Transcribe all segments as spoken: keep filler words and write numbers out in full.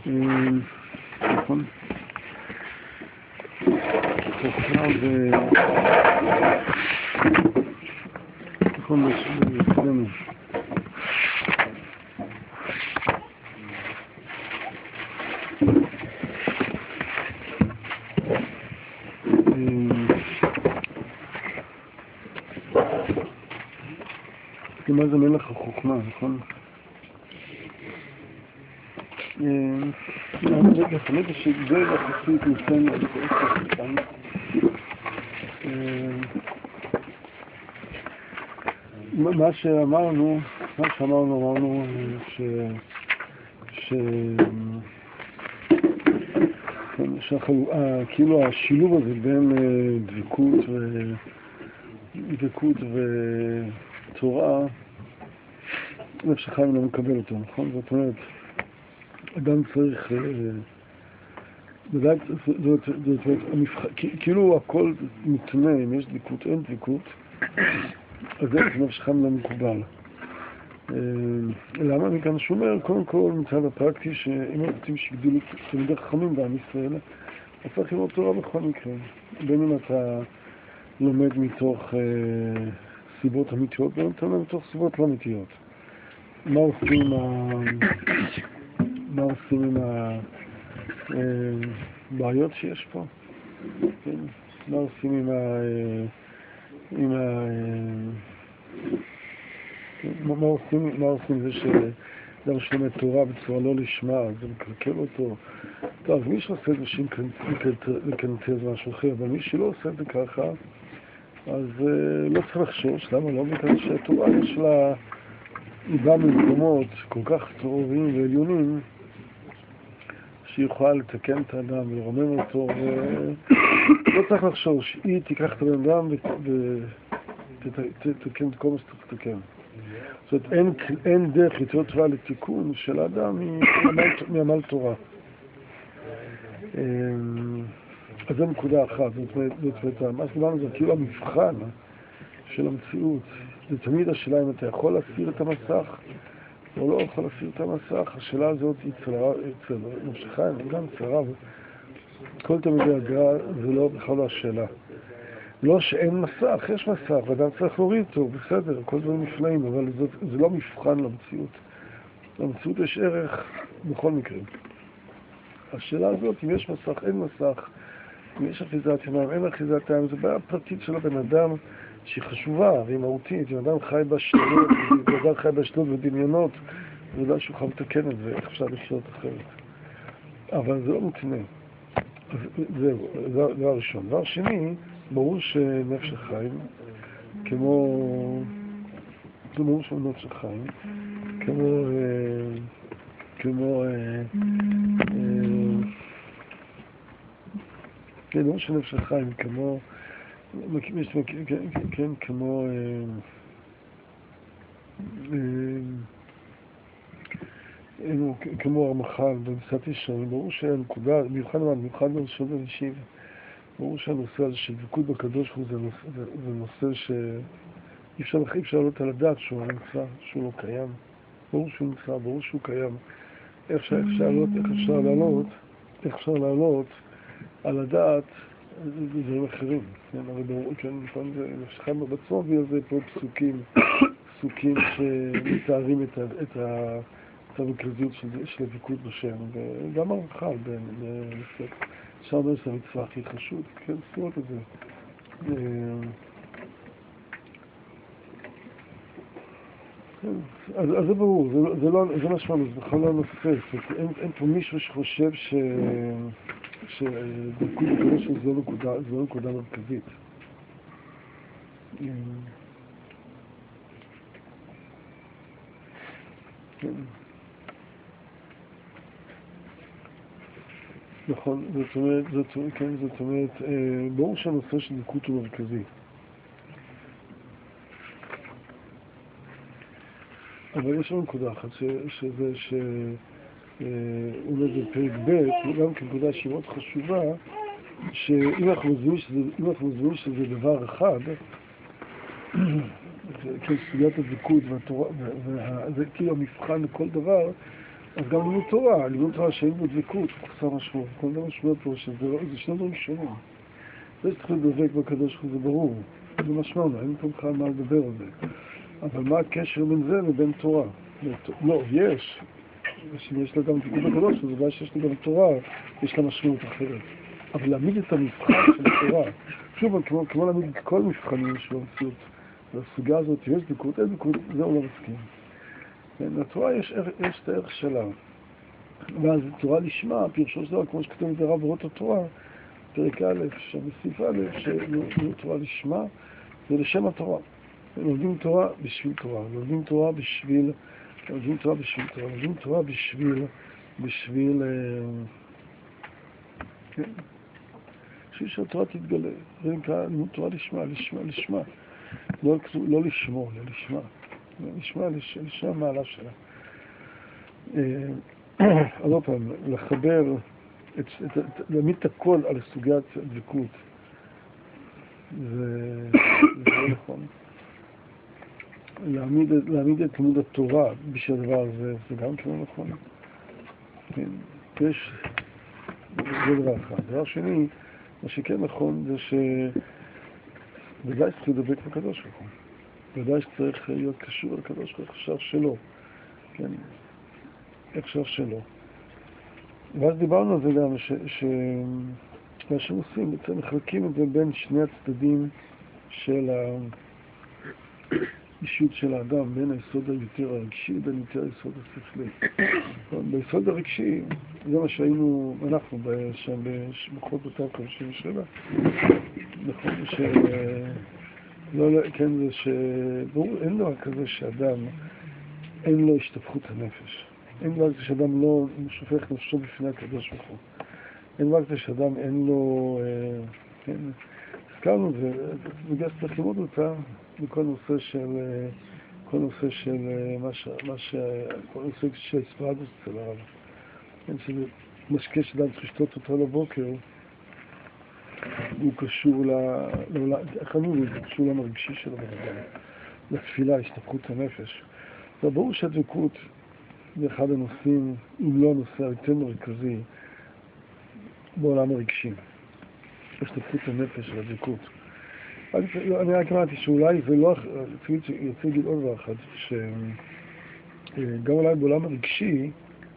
נכון. חוכמה ו... נכון, בסלנו. מה זה מלך החוכמה, נכון? רגע, חלק שגדול יחסית ניתן על כל כך מה שאמרנו, מה שאמרנו, אמרנו ש... ש... כאילו השילוב הזה בין דבקות ו... דבקות ותורה, נפש החיים לא מקבל אותו, נכון? זאת אומרת, אדם צריך, זאת אומרת, כאילו הכל מתנה, אם יש דבקות, אין דבקות, אז זה נפש החיים לא מקובל. למה? מכאן שאומר, קודם כל, מצד הפרקטי, שאם רוצים שיגדלו תלמידי חכמים בעם ישראל, אז צריך ללמוד תורה בכל מקרה. בין אם אתה לומד מתוך סיבות אמיתיות, בין אם אתה לומד מתוך סיבות לא אמיתיות. מה עושים עם ה... מה עושים עם הבעיות שיש פה? כן? מה עושים עם ה... עם ה... מה עושים, מה עושים זה שאדם שלומד תורה בצורה לא לשמה, זה מקרקל אותו. טוב, מי שעושה את זה שקנטר זה משהו אחר, אבל מי שלא עושה את זה ככה, אז לא צריך לחשוש. למה לא? בגלל שהתורה יש לה... היא באה ממקומות כל כך טובים ועליונים שהיא יכולה לתקן את האדם ולרומם אותו, ולא צריך לחשוש. היא תיקח את הבן אדם ותתקן את כל מה שצריך לתקן. זאת אומרת, אין, אין דרך יותר טובה לתיקון של האדם מעמל תורה. אז זו נקודה אחת. זאת אומרת, מה שדיברנו זה כאילו המבחן של המציאות. זה תמיד השאלה אם אתה יכול להסיר את המסך או לא יכול להסיר את המסך. השאלה הזאת היא אצל נפש החיים, גם אצל הרב. כל תלמידי הגר"א זה לא בכלל לא השאלה. לא שאין מסך, יש מסך, ואדם צריך להוריד אותו, בסדר, כל דברים נפלאים, אבל זאת, זה לא מבחן למציאות. למציאות יש ערך בכל מקרה. השאלה הזאת, אם יש מסך, אין מסך, אם יש אחיזת עיניים, אין אחיזת עיניים, זו בעיה פרטית של הבן אדם שהיא חשובה והיא מהותית. אם אדם חי בשלום, אם אדם חי בשלום ודמיונות, הוא יודע שהוא יכול לתקן את זה, איך אפשר לחיות אחרת. אבל זה לא מותנה. אז זהו, זה, זה הראשון. דבר שני, ברור שנפש החיים, כמו... זה ברור שנפש החיים, כמו... כמו... כן, ברור שנפש החיים, כמו... כן, כמו... כמו הרמח"ל במסעת ישרים, ברור שהנקודה, במיוחד במיוחד בראשון וראשית, ברור שהנושא הזה של דבקות בקדוש הוא זה נושא, זה נושא שאי אפשר אי אפשר לעלות על הדעת שהוא נמצא, שהוא לא קיים. ברור שהוא נמצא, ברור שהוא קיים. איך אפשר לעלות, איך אפשר לעלות, איך אפשר לעלות על הדעת דברים אחרים. כן, אבל ברור, כן, לפעמים זה נפשכם בבצוע, ויש זה פה פסוקים, פסוקים שמתארים את ה... את ה את המרכזיות של, של הדבקות בשם, וגם הרמח"ל בנושא. אפשר לדבר שזה המצווה הכי חשוב, כן, ספורות את זה. אז, אז זה ברור, זה, זה לא, זה משמענו, זה בכלל לא נושא. אין, אין פה מישהו שחושב ש... שדבקות בקדוש זה לא נקודה, זה לא נקודה מרכזית. כן. נכון, זאת אומרת, זאת, כן, זאת אומרת, אה, ברור שהנושא של דבקות הוא מרכזי. אבל יש לנו נקודה אחת, ש, שזה, ש... אה, אולי זה פרק ב', וגם כנקודה שהיא מאוד חשובה, שאם אנחנו מזמינים שזה, אם אנחנו מזמינים שזה דבר אחד, כן, סוגיית הדבקות והתורה, וזה כאילו המבחן לכל דבר, אז גם לימוד תורה, לימוד תורה שאין בו דבקות, חסר משמעות. כל דבר משמעות פה שזה לא, זה שני דברים שונים. זה שצריך לדבק בקדוש ברוך הוא, זה ברור. זה משמענו, אין פה בכלל מה לדבר על זה. אבל מה הקשר בין זה לבין תורה? לא, יש. יש לה גם דבקות בקדוש, זה בעיה שיש לה גם תורה, יש לה משמעות אחרת. אבל להעמיד את המבחן של התורה, שוב, כמו, כמו להעמיד את כל מבחנים של המציאות, והסוגיה הזאת, יש דבקות, אין דבקות, זה הוא לא מסכים. לתורה יש, יש את הערך שלה. ואז תורה לשמה, פירושו של דבר, כמו שכתוב את זה רב אורות התורה, פרק א', שם בסעיף א', שלומדים תורה לשמה, זה לשם התורה. לומדים תורה בשביל תורה, לומדים תורה בשביל, לומדים תורה בשביל תורה, לומדים תורה בשביל, בשביל, כן, בשביל שהתורה תתגלה. זה נקרא לימוד תורה לשמה, לשמה, לשמה. לא, לא לשמו, אלא לשמה. לשמה, לשמה המעלה שלה. אז עוד פעם, לחבר, להעמיד את הכל על סוגיית הדבקות. זה לא נכון. להעמיד, להעמיד את לימוד התורה בשביל הדבר הזה, זה גם כן נכון. כן, יש, זה דבר אחד. דבר שני, מה שכן נכון זה ש... ודאי שצריך לדבק בקדוש ברוך הוא. ודאי שצריך להיות קשור לקדוש ברוך הוא, עכשיו שלו. כן, עכשיו שלו. ואז דיברנו על זה גם, ש... ש... מה שהם עושים, בעצם מחלקים את זה בין שני הצדדים של האישיות של האדם, בין היסוד היותר הרגשי, בין יותר היסוד השכלי. ביסוד הרגשי, זה מה שהיינו, אנחנו, שם במחות אותם חמישים ושבע, נכון, ש... לא, לא, כן, זה ש... ברור, אין דבר כזה שאדם, אין לו השתפכות הנפש. אין דבר כזה שאדם לא שופך נפשו בפני הקדוש ברוך הוא. אין דבר כזה שאדם אין לו... כן, הזכרנו את זה, בגלל שצריך ללמוד אותה בכל נושא של... כל נושא של... מה ש... מה ש... כל נושא של ספרדוס אצל הרב. כן, שזה משקה שאדם צריך לשתות אותו לבוקר, הוא קשור ל... איך אני אומר? הוא קשור למרגשי שלו בגלל. לתפילה, השתפכות הנפש. זה ברור שהדבקות זה אחד הנושאים, אם לא הנושא היותר מרכזי, בעולם הרגשים. השתפכות הנפש של הדבקות. אני רק אמרתי שאולי זה לא... יוצא להגיד עוד דבר אחד, שגם אולי בעולם הרגשי,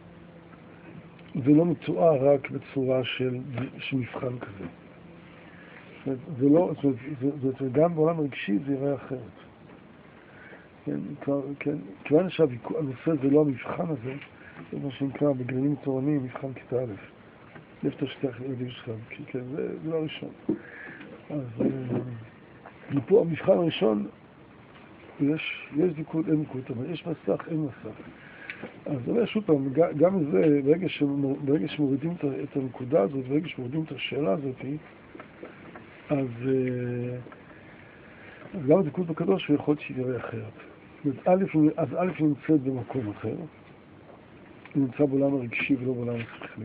זה לא מתואר רק בצורה של, של מבחן כזה. זה לא, זה, זה, זה, זה גם בעולם הרגשי זה יראה אחרת. כן, כן, כיוון שהנושא זה לא המבחן הזה, זה מה שנקרא בגרעינים תורניים, מבחן כיתה א'. לפתר שתח ילדים שלך, כן, זה, זה לא הראשון. אז פה המבחן הראשון, יש, יש דיקות, אין דיקות, אבל יש מסך, אין מסך. אז זה אומר שוב פעם, גם זה, ברגע, שמור, ברגע שמורידים את הנקודה הזאת, ברגע שמורידים את השאלה הזאת, אז, אז גם הדבקות בקדוש הוא יכול שיראה אחרת. אז א' נמצאת במקום אחר, היא נמצא בעולם הרגשי ולא בעולם השכלי.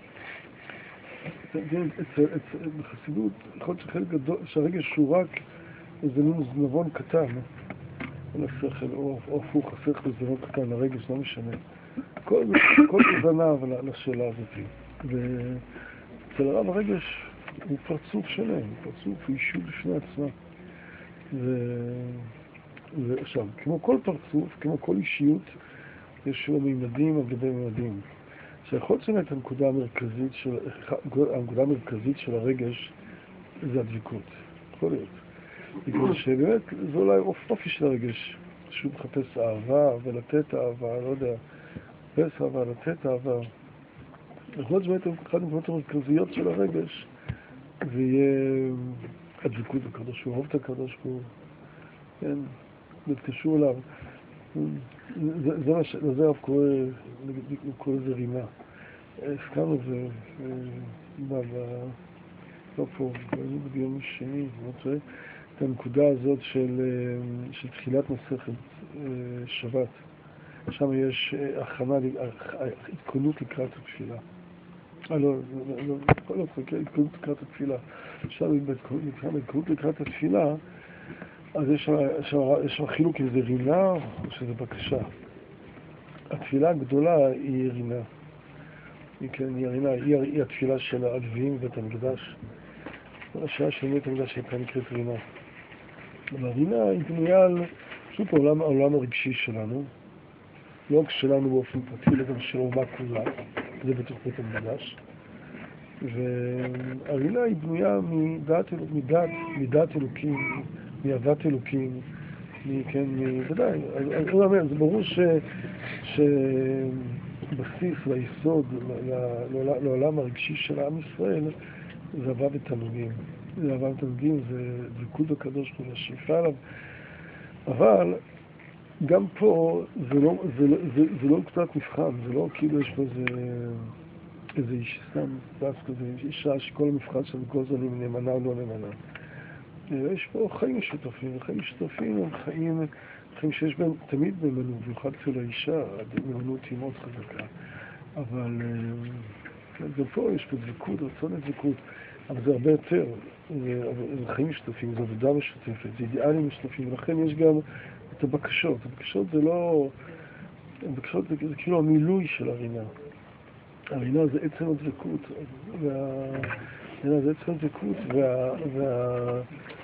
בחסידות יכול להיות שחלק גדול, שהרגש הוא רק איזה מין זנבון קטן, או לשכל, או הפוך, השכל זנבון קטן, הרגש לא משנה. כל זה זנב לשאלה הזאת. ואצל הרב הרגש הוא פרצוף שלם, הוא פרצוף, הוא אישות בפני עצמה. ועכשיו, כמו כל פרצוף, כמו כל אישיות, יש לו מימדים על גבי מימדים. שיכול להיות את הנקודה המרכזית של, הנקודה המרכזית של הרגש זה הדבקות. יכול להיות. בגלל שבאמת זה אולי אופי של הרגש. שהוא מחפש אהבה ולתת אהבה, לא יודע, מחפש אהבה, לתת אהבה. יכול להיות שבאמת אחד הנקודות המרכזיות של הרגש זה יהיה הדבקות בקדוש ברוך הוא, אהוב את הקדוש ברוך הוא, כן, להתקשור אליו. זה מה שזה הרב קורא, הוא קורא לזה רימה. הזכרנו את זה, לא פה, ביום שני, את הנקודה הזאת של תחילת מסכת שבת. שם יש הכנה, התכוננות לקראת התפילה. אה, לא, לא, לא, התכוננות לקראת התפילה. שם התכוננות לקראת התפילה, אז יש שם חילוק אם זה רימה או שזה בקשה. התפילה הגדולה היא רינה. כן, היא רינה, היא, היא התפילה של הלוויים בבית המקדש. השעה של בית המקדש הייתה נקראת רינה. והרינה היא בנויה על פשוט העולם, העולם הרגשי שלנו, לא רק שלנו באופן פרטי, אלא גם של אומה כולה, זה בתוך בית המקדש. והרינה היא בנויה מדעת, מדעת, מדעת אלוקים, מאהבת אלוקים, כן, ודאי, אני אומר, זה ברור ש, שבסיס והיסוד לעולם הרגשי של עם ישראל זה אהבה ותענוגים. זה אהבה ותענוגים, זה דבקות בקדוש ברוך הוא, השאיפה עליו. אבל גם פה זה לא, זה, זה, זה לא קצת מבחן, זה לא כאילו יש פה איזה, איזה איש סתם, דווקא זה אישה שכל המבחן של כל זנים נאמנה או לא נאמנה. יש פה חיים משותפים, וחיים משותפים הם חיים, חיים שיש בהם תמיד נאמנות, במיוחד אצל האישה, הנאמנות היא מאוד חזקה. אבל גם פה יש פה דבקות, רצון לדבקות, אבל זה הרבה יותר, זה חיים משותפים, זה עבודה משותפת, זה אידיאלים משותפים, ולכן יש גם את הבקשות. הבקשות זה לא, הבקשות זה, זה כאילו המילוי של הרינה. הרינה זה עצם הדבקות, והרינה זה עצם הדבקות, וה... וה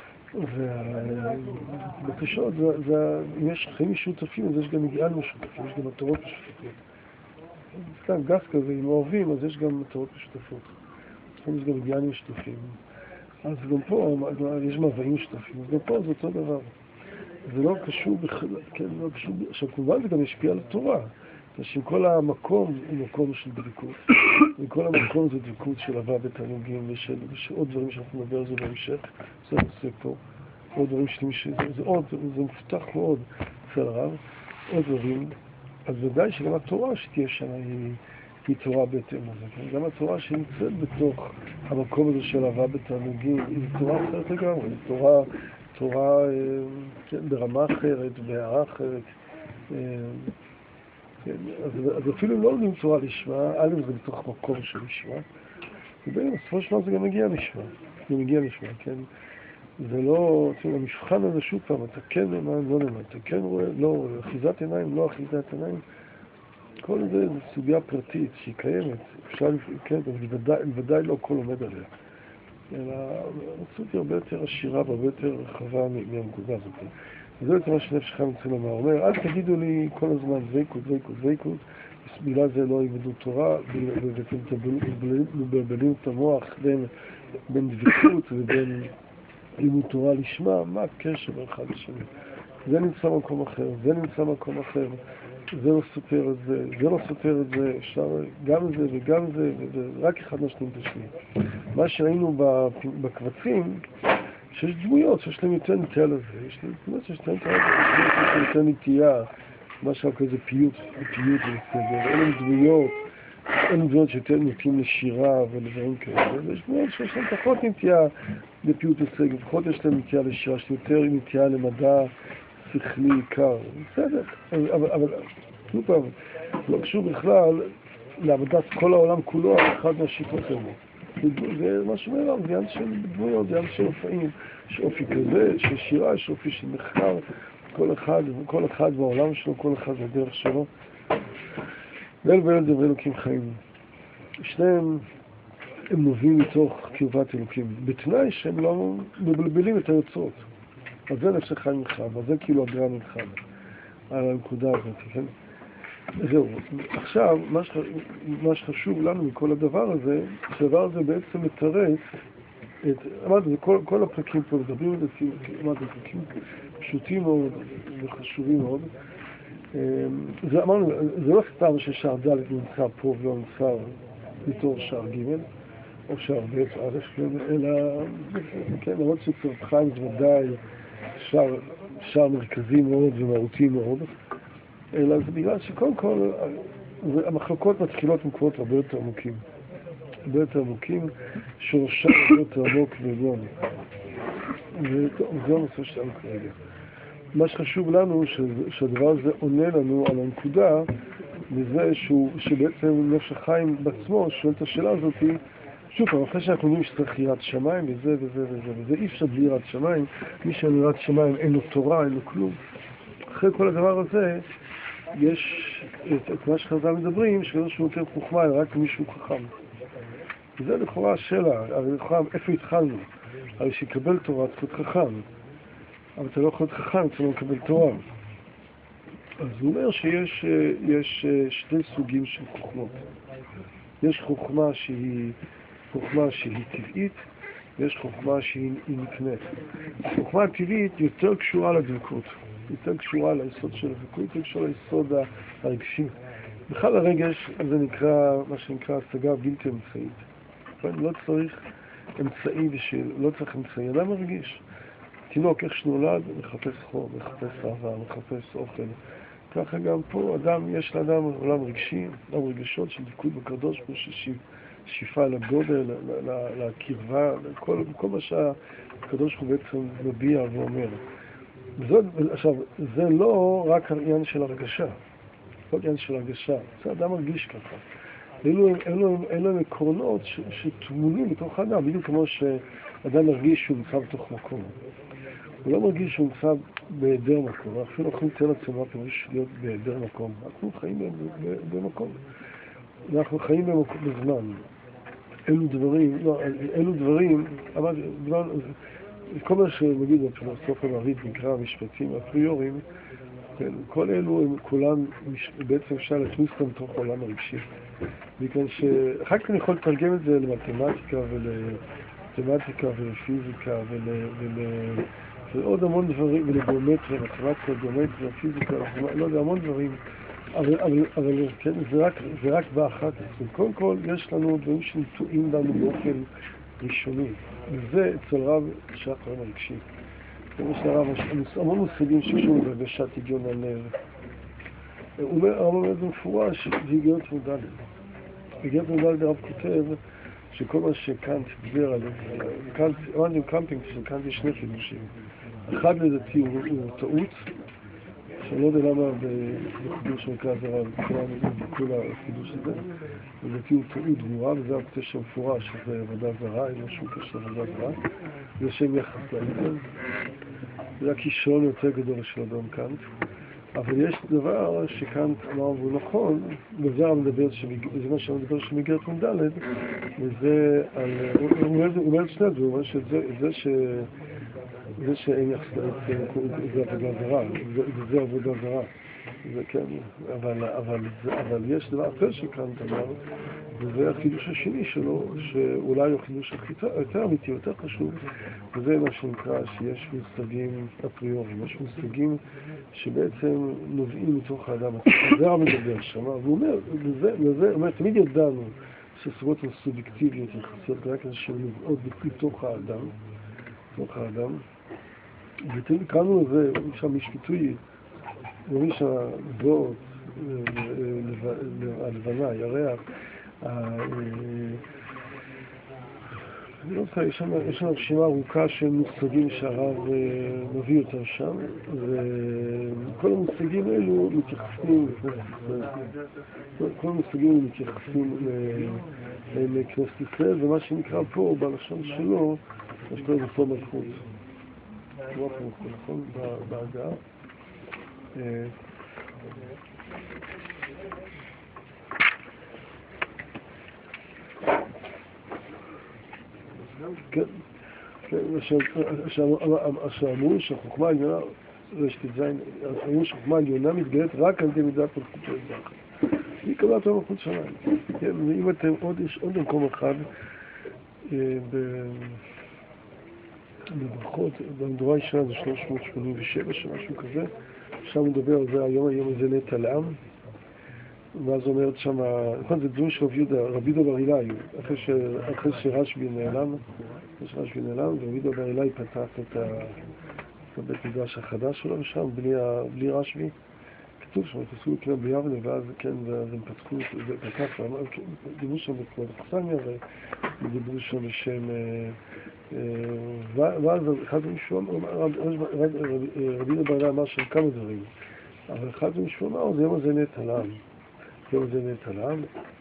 והבקשות, אם יש חיים משותפים, אז יש גם אידיאל משותפים, יש גם מטרות משותפות. סתם גס כזה, אם אוהבים, אז יש גם מטרות משותפות. יש גם אידיאלים משותפים. אז גם פה, יש מבעים משותפים, אז גם פה זה אותו דבר. זה לא קשור בכלל, כן, לא קשור, עכשיו כמובן זה גם ישפיע על התורה. שעם כל המקום הוא מקום של דבקות, וכל המקום זה דבקות של אהבה ותענוגים ושל, ושל עוד דברים שאנחנו נדבר על זה בהמשך, זה עושה פה, עוד דברים שלי, שזה, זה עוד, זה מפותח מאוד אצל הרב, עוד דברים, אז ודאי שגם התורה שתהיה שם היא, היא תורה בהתאם לזה, כן? גם התורה שנמצאת בתוך המקום הזה של אהבה ותענוגים, היא תורה אחרת לגמרי, היא תורה, תורה כן, ברמה אחרת, בהערה אחרת, אז, אז אפילו לא לומדים תורה לשמה, א' זה בתוך מקום של לשמה, ובין בסופו של דבר זה גם מגיע לשמה, זה מגיע לשמה, כן? זה לא, תראו, המשפחן הזה שוב פעם, אתה כן נאמן, לא נאמן, אתה כן רואה, לא רואה, אחיזת עיניים, לא אחיזת עיניים, כל זה זה סוגיה פרטית שהיא קיימת, אפשר, כן, אבל בוודאי, בוודאי לא הכל עומד עליה, אלא המציאות היא הרבה יותר עשירה והרבה יותר רחבה מהנקודה הזאת. וזה יותר מה שנפש חיים רוצה לומר, הוא אומר, אל תגידו לי כל הזמן דבקות, דבקות, דבקות, בגלל זה לא ילמדו תורה, ואתם מבלבלים את המוח בין, בין דבקות ובין לימוד תורה לשמה, מה הקשר באחד לשני? זה נמצא במקום אחר, זה נמצא במקום אחר, זה לא סותר את זה, זה לא סותר את זה, אפשר גם זה וגם זה, ורק אחד משלים את השני. מה שראינו בקבצים, שיש דמויות שיש להם יותר נטייה לזה, יש להם דמויות שיש להם יותר נטייה, משהו כזה פיוט, פיוט בסדר, ואין להם דמויות, אין להם דמויות שיותר נטיים לשירה ולדברים כאלה, ויש דמויות שיש להם פחות נטייה לפיוט בסדר, לפחות יש להם נטייה לשירה, יש יותר נטייה למדע שכלי עיקר, בסדר, אבל, אבל, אבל, לא קשור בכלל לעבודת כל העולם כולו, אחד מהשיטות האלה. זה מה שאומר, זה עניין של דמויות, זה עניין של אופאים, יש אופי כזה, של שירה, יש אופי של מחקר, כל אחד, כל אחד בעולם שלו, כל אחד בדרך שלו. ואל ואל דברי אלוקים חיים. שניהם הם נובעים מתוך קרבת אלוקים, בתנאי שהם לא מבלבלים את היוצרות. אז זה נפש חיים מלחמה, זה כאילו הגרם מלחמה, על הנקודה הזאת, כן? זהו, עכשיו, מה, שח... מה שחשוב לנו מכל הדבר הזה, שהדבר הזה בעצם מתרץ את, אמרתי, כל, כל הפרקים פה מדברים על זה, אמרתי, פרקים פשוטים מאוד וחשובים מאוד. זה, אמרנו, זה לא סתם ששער ד' נמצא פה ולא נמצא בתור שער ג' או שער ב' א', אלא, כן, למרות שצריך חיים זה ודאי שער, שער מרכזי מאוד ומהותי מאוד, אלא זה בגלל שקודם כל המחלוקות מתחילות במקומות הרבה יותר עמוקים. הרבה יותר עמוקים, שורשם הרבה יותר עמוק ועליון. וזה הנושא שלנו כרגע. מה שחשוב לנו, שהדבר הזה עונה לנו על הנקודה, לזה שהוא, שבעצם נפש החיים בעצמו שואל את השאלה הזאת, שוב פעם, אחרי שאנחנו יודעים שצריך יראת שמיים וזה וזה וזה, וזה אי אפשר בלי יראת שמיים, מי שאין יראת שמיים אין לו תורה, אין לו כלום. אחרי כל הדבר הזה, יש את, את מה שחז"ל מדברים, שלא שהוא נותן חוכמה, אלא רק מישהו חכם. וזה לכאורה השאלה, הרי לכאורה איפה התחלנו? הרי שיקבל תורה צריך להיות חכם, אבל אתה לא יכול להיות חכם, אתה לא מקבל תורה. אז הוא אומר שיש יש שני סוגים של חוכמות. יש חוכמה שהיא חוכמה שהיא טבעית, ויש חוכמה שהיא נקנית. החוכמה הטבעית יותר קשורה לדבקות, יותר קשורה ליסוד של הדבקות, יותר קשורה ליסוד הרגשי. בכלל הרגש זה נקרא, מה שנקרא, השגה בלתי אמצעית. לא צריך אמצעי בשביל, לא צריך אמצעי, אדם מרגיש. תינוק איך שנולד, מחפש חום, מחפש אהבה, מחפש אוכל. ככה גם פה, אדם, יש לאדם עולם רגשי, עולם רגשות של דבקות בקדוש, שאיפה לגודל, לקרבה, כל, כל מה שהקדוש הוא בעצם מביע ואומר. וזאת, עכשיו, זה לא רק העניין של הרגשה, לא העניין של הרגשה, זה אדם מרגיש ככה. אלו, אלו, אלו הם עקרונות ש, שתמונים בתוך האדם, בדיוק כמו שאדם מרגיש שהוא נמצא בתוך מקום. הוא לא מרגיש שהוא נמצא בהיעדר מקום, אנחנו אפילו יכולים לתאר לעצמנו מה פירוש להיות בהיעדר מקום. אנחנו חיים במקום. אנחנו חיים במקום בזמן. אלו דברים, לא, אלו דברים, אבל דבר, כל מה שנגיד בפילוסופיה המערבית נקרא משפטים אפריוריים, כל אלו הם כולם, בעצם אפשר להכניס אותם לתוך העולם הרגשי. בגלל שאחר כך אני יכול לתרגם את זה למתמטיקה ולמתמטיקה ולפיזיקה ולעוד המון דברים, ולגיאומטריה, מתמטיקה, גיאומטריה, פיזיקה, לא יודע, המון דברים. אבל, אבל, אבל כן, זה רק, זה רק באחת. קודם כל, יש לנו דברים שנטועים לנו באופן ראשוני. וזה אצל רב שייך לעולם הרגשי. יש לרב המון מושגים שקשורים בהרגשת היגיון הלב. הוא אומר, הרב אומר את זה מפורש, זה היגיון מודלת. היגיון מודלת הרב כותב שכל מה שקאנט דיבר על קאנט, אמרנו קמפינג של קאנט יש שני חידושים. אחד לדעתי הוא, הוא טעות, שאני לא יודע למה בחידוש שנקרא זה רב, בכל החידוש הזה, לדעתי הוא טעות גמורה, וזה הקשר מפורש, שזה עבודה זרה, אין לו שום קשר לעבודה זרה, זה שם יחס לאיתן. זה הכישרון יותר גדול של אדון קאנט. אבל יש דבר שקאנט אמר והוא נכון, וזה המדבר, זה מה שהמדבר של מגרת מודלת, וזה על, הוא אומר את שני דברים, הוא אומר שזה ש... זה שאין יחס לאיתן, זה עבודה זרה, וזה עבודה זרה. זה כן, אבל, אבל, אבל יש דבר אחר שקאנט אמר, וזה החידוש השני שלו, שאולי הוא חידוש יותר אמיתי, יותר חשוב, וזה מה שנקרא שיש מושגים אפריוריים, יש מושגים שבעצם נובעים מתוך האדם. זה הרב מדבר שם, והוא אומר, וזה, וזה, אומר, תמיד ידענו שסוגות סובייקטיביות יחסיות רק שהן נובעות בתוך האדם, בתוך האדם, ותמיד קראנו לזה, שם יש ביטוי, הוא אומר שהזאת, הלבנה, הירח, אני לא יודע, יש לנו רשימה ארוכה של מושגים שהרב מביא יותר שם, וכל המושגים האלו מתייחסים, כל המושגים האלו מתייחסים לכנסת ישראל, ומה שנקרא פה, בלשון שלו, יש כאן איפה מלכות. לא פה, נכון? בהגעה. כן, שאמרו שהחוכמה העליונה, אמרו שהחוכמה העליונה מתגלית רק על ידי מידת מלכות של האזרח. היא קבלה את המלכות שלהם. ואם אתם עוד, יש עוד מקום אחד בברכות, במדורה הישנה זה שלוש מאות שמונים ושבע, שמשהו כזה, שם מדבר על זה, היום היום הזה נטע לעם, ואז אומרת שם, נכון, זה דברים של רבי יהודה, רבי יהודה בר אילאי, אחרי שרשב"י נעלם, אחרי שרשב"י נעלם, ורבי יהודה בר אילאי פתח את הבית מדרש החדש שלו, ושם בלי רשב"י, כתוב שם, תעשו כאילו ביבנה, ואז כן, ואז הם פתחו, זה פתח, דיברו שם בכבוד אכסניה, ודיברו שם בשם, ואז אחד משום, רבי יהודה בר אילאי אמר שם כמה דברים, אבל אחד משום אמר, זה יום הזה נטע לעם. יום הזה נטע לעם,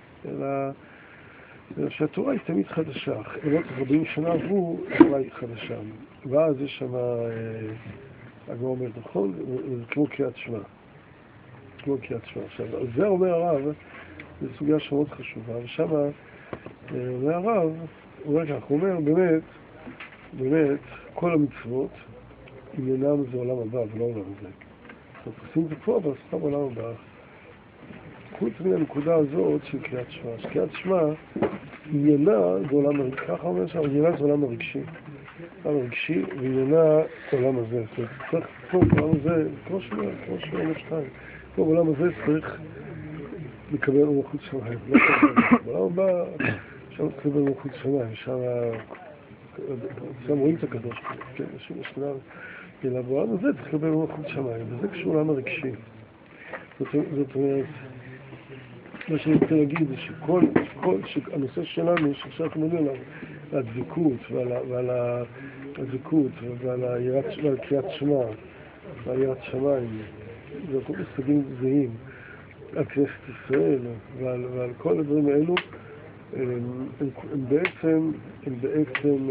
אלא שהתורה היא תמיד חדשה, למרות ארבעים שנה עברו, התורה היא חדשה. ואז יש שם, הגמרא אומר, נכון, זה כמו קריאת שמע. כמו קריאת שמע. עכשיו, על זה אומר הרב, זו סוגיה שמאוד חשובה, ושם אומר הרב, הוא אומר כך, הוא אומר, באמת, באמת, כל המצוות, עניינם זה עולם הבא ולא עולם הזה. אז עושים זה פה, אבל סתם עולם הבא. חוץ מהנקודה הזאת של קריאת שמע. שקריאת שמע, עניינה זה עולם הרגשי. ככה אומר שם, עניינה זה עולם הרגשי. עולם הרגשי, ועניינה עולם הזה. זאת אומרת, צריך פה בעולם הזה, כמו שאומר, כמו שאומר שתיים. פה בעולם הזה צריך לקבל מלכות שמיים. בעולם הבא, שם לקבל מלכות שמיים. שם רואים את הקדוש. כן, יש משנה, אלא בעולם הזה צריך לקבל מלכות שמיים. וזה קשור לעולם הרגשי. זאת אומרת, מה שאני רוצה להגיד זה שכל, כל, שהנושא שלנו, שעכשיו אנחנו מדברים עליו, על הדבקות ועל הדבקות ועל קריאת שמע ועל יראת שמיים, זה כל מושגים זהים, על כנסת ישראל ועל, ועל כל הדברים האלו, הם, הם, הם בעצם, הם בעצם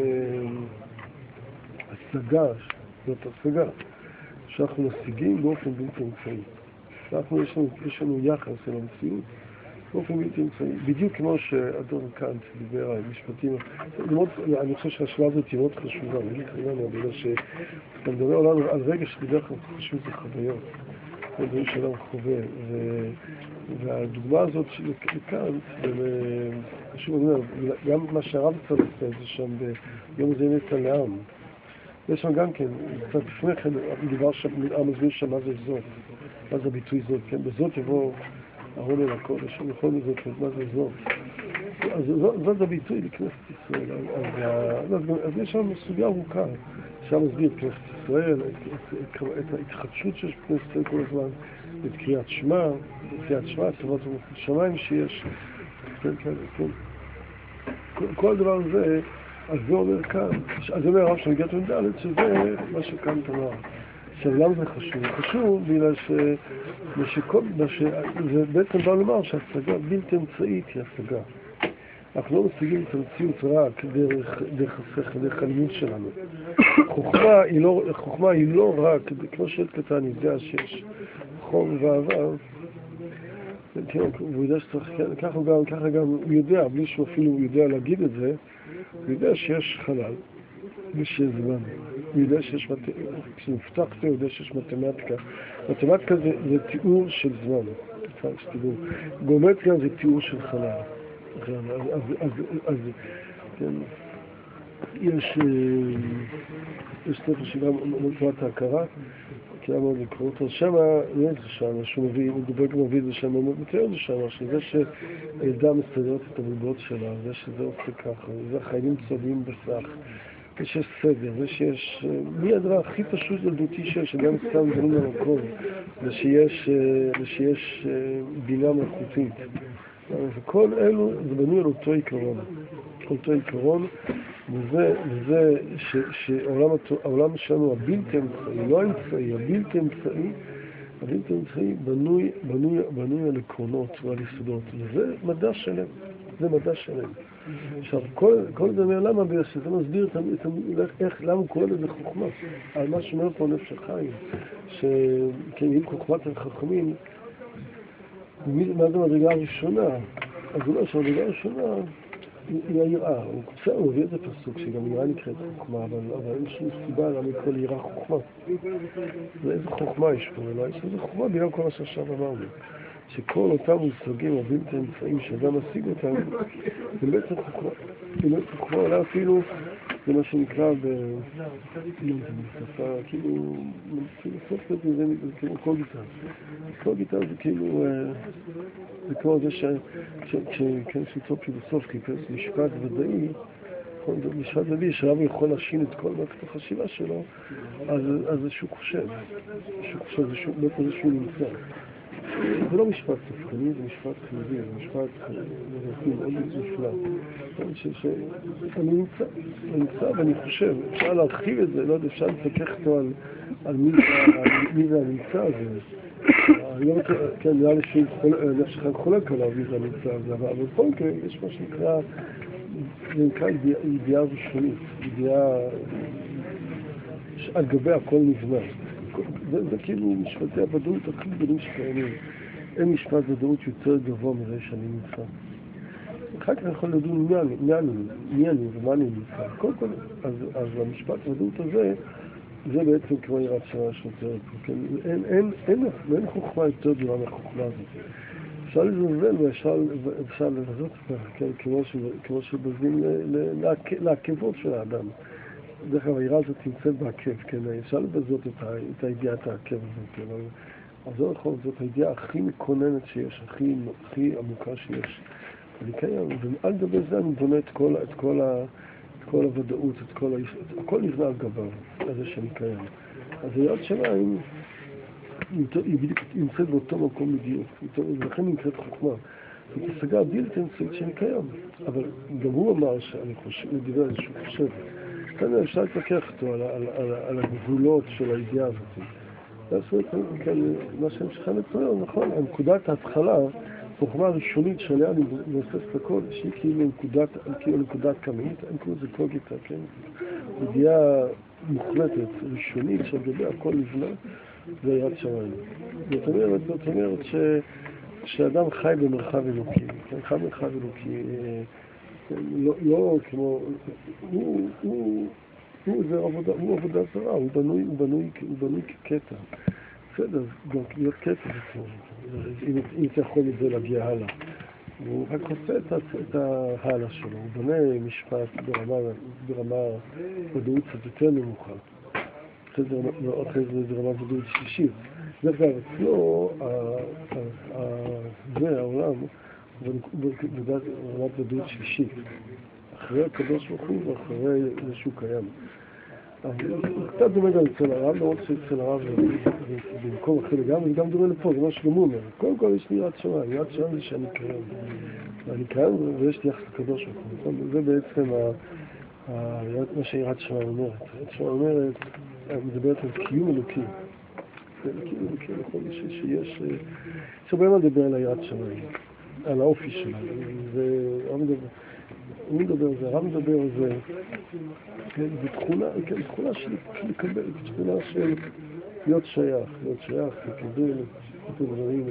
השגה, זאת השגה, שאנחנו משיגים באופן בלתי אמצעי. אנחנו, יש לנו, יש לנו יחס אל המציאות, באופן בלתי אמצעי. בדיוק כמו שאדון קאנט דיבר על משפטים, אני חושב שהשאלה הזאת היא מאוד חשובה, בגלל שאתה מדבר עלינו על רגע שבדרך כלל חשוב זה חוויות, זה דברים שאדם חווה, והדוגמה הזאת של קאנט, שוב אני אומר, גם מה שהרב קצת עושה זה שם ביום הזה נצא לעם. יש שם גם כן, קצת לפני כן, מדבר שם, המזמין שם מה זה זאת, מה זה הביטוי זאת, כן? בזאת יבוא ארון אל הקודש, בכל זאת, מה זה זאת. אז זאת הביטוי לכנסת ישראל. אז יש שם סוגיה ארוכה, שם מסביר את כנסת ישראל, את ההתחדשות שיש בכנסת ישראל כל הזמן, את קריאת שמע, את קריאת שמע, את צוות שמיים שיש, כן, כן, כן. כל הדבר הזה, אז זה אומר כאן, אז זה אומר הרב של גט ונדלת, שזה מה שכאן תאמר. עכשיו, למה זה חשוב? חשוב בגלל ש... זה בעצם בא לומר שההשגה בלתי אמצעית היא השגה. אנחנו לא משיגים את המציאות רק דרך, דרך השכל, דרך הלימוד שלנו. חוכמה היא לא, חוכמה היא לא רק, כמו שאת קטן יודע שיש חום ועבר, כן, הוא יודע שצריך, ככה גם, ככה גם הוא יודע, בלי שהוא אפילו יודע להגיד את זה, הוא יודע שיש חלל, ושיש זמן. הוא יודע שיש מתמטיקה, כשנפתח זה, הוא יודע שיש מתמטיקה. מתמטיקה זה, זה תיאור של זמן, שתדעו. גיאומטריה זה תיאור של חלל. אז, אז, אז, אז, כן, יש, יש ספר שגם מתמטיקה ההכרה, כי היה מאוד לקרוא אותו. שמה, לא זה שם, שהוא מביא, הוא דובר גם מביא את זה שם, הוא מתאר זה שם, שזה שהילדה מסתדרת את הבריבות שלה, זה שזה עושה ככה, זה החיילים צובעים בסך. ושיש סדר, ושיש, מי הדבר הכי פשוט ילדותי שיש, שגם סתם דברים במקום, ושיש, ושיש בינה מלכותית. וכל אלו זה בנוי על אותו עיקרון, אותו עיקרון, וזה, וזה ש, שהעולם שלנו הבלתי אמצעי, לא האמצעי, הבלתי אמצעי, הבלתי אמצעי בנוי, בנוי, בנוי על עקרונות ועל יסודות, וזה מדע שלם, זה מדע שלם. עכשיו, כל, כל זה אומר למה, בגלל שזה מסביר את, את, איך, למה הוא קורא לזה חוכמה, על מה שאומר פה נפש החיים, שכן, אם חוכמת החכמים, מה זה מדרגה הראשונה? אז הוא אומר שהמדרגה הראשונה היא היראה, הוא קוצר, הוא מביא איזה פסוק שגם יראה נקראת חוכמה, אבל אין שום סיבה למה כל יראה חוכמה. ואיזה חוכמה יש פה, אלא יש איזה חוכמה בגלל כל מה שעכשיו אמרנו. שכל אותם מושגים הבלתי אמצעים שאדם משיג אותם, זה בעצם חוכמה. זה בעצם חוכמה, אולי אפילו, זה מה שנקרא בשפה, כאילו, פילוסופיה זה כאילו קוגיטה. קוגיטה זה כאילו, זה כמו זה שכן שיצור פילוסוף, כיפס משפט ודאי, משפט ודאי, שהרב יכול להשין את כל מערכת החשיבה שלו, אז זה שהוא חושב. שהוא חושב, זה שהוא נמצא. זה לא משפט ספקני, זה משפט חיובי, זה משפט מאוד נפלא. אני נמצא, אני נמצא ואני חושב, אפשר להרחיב את זה, לא יודע, אפשר להתפתח אותו על מי זה הנמצא הזה. אני לא רוצה, כן, נראה לי שנפש אחד חולק עליו מי זה הנמצא הזה, אבל בכל מקרה יש מה שנקרא, זה נקרא ידיעה ראשונית, ידיעה על גבי הכל נבנה. זה, זה כאילו משפטי הבדות הכי גדולים שקיימים. אין משפט ודאות יותר גבוה מזה שאני נמצא. אחר כך יכול לדון מי אני, מי אני, מי אני ומה אני נמצא. קודם כל, אז, אז המשפט ודאות הזה, זה בעצם כמו יראת שמה שנותרת פה. כן? אין, אין, אין, אין חוכמה יותר גדולה מהחוכמה הזאת. אפשר לזלזל ואפשר לרזות אותה, כן? כמו, ש, כמו שבזים לעקבות של האדם. דרך אגב, היראה הזאת נמצאת בעקב, כן? אפשר לבזות את, ה, את הידיעת העקב הזאת, כן? אבל זו נכון, זאת הידיעה הכי מקוננת שיש, הכי, הכי עמוקה שיש. אני קיים, ועל גבי זה אני בונה את כל, את כל, ה, את כל הוודאות, את כל, ה, הכל נבנה על גביו, על זה שאני קיים. אז היראת שמיים היא בדיוק נמצאת באותו מקום בדיוק, ולכן נקראת חוכמה. זאת השגה בלתי אמצעית שאני קיים. אבל גם הוא אמר שאני חושב, הוא דיבר על שהוא חושב. כאן אפשר להתווכח אותו על, על, על, על הגבולות של הידיעה הזאת. לעשות, כן, מה שהמשכה לצייר, נכון, נקודת ההתחלה, חוכמה הראשונית שעליה אני מבוסס את הכל, שהיא כאילו נקודת, כאילו נקודת קמאית, אין כאילו זה קוגיטה, כן? ידיעה מוחלטת, ראשונית, שגבי הכל נבנה, זה יראת שמיים. זאת אומרת, זאת אומרת ש, שאדם חי במרחב אלוקי, כן? חי במרחב אלוקי, לא, לא כמו, הוא, הוא, הוא, זה עבודה, הוא עבודה זרה, הוא בנוי, הוא בנוי, הוא בנוי כקטע. בסדר, גם להיות קטע, אם אתה יכול את זה להגיע הלאה. הוא רק עושה את ההלאה שלו, הוא בונה משפט ברמה, ברמה ודאות קצת יותר נמוכה. אחרי זה ברמה ודאות שלישית. דרך אגב, אצלו, זה העולם, ברמת ודאות שלישית. אחרי הקדוש ברוך הוא ואחרי איזשהו קיים. הוא קצת דומה גם אצל הרב, למרות שאצל הרב זה במקום אחר לגמרי, וגם דומה לפה, זה מה שגם הוא אומר. קודם כל יש לי יראת שמיים, יראת שמיים זה שאני קיים. אני קיים ויש לי יחס לקדוש ברוך הוא. זה בעצם מה שיראת שמיים אומרת. יראת שמיים אומרת, מדברת על קיום אלוקי. קיום אלוקי, נכון, שיש... יש הרבה מה לדבר על היראת שמיים, על האופי שלה. הוא מדבר על זה, הרב מדבר על זה, זו תכונה, תכונה של לקבל, תכונה של להיות שייך, להיות שייך, לקבל את הדברים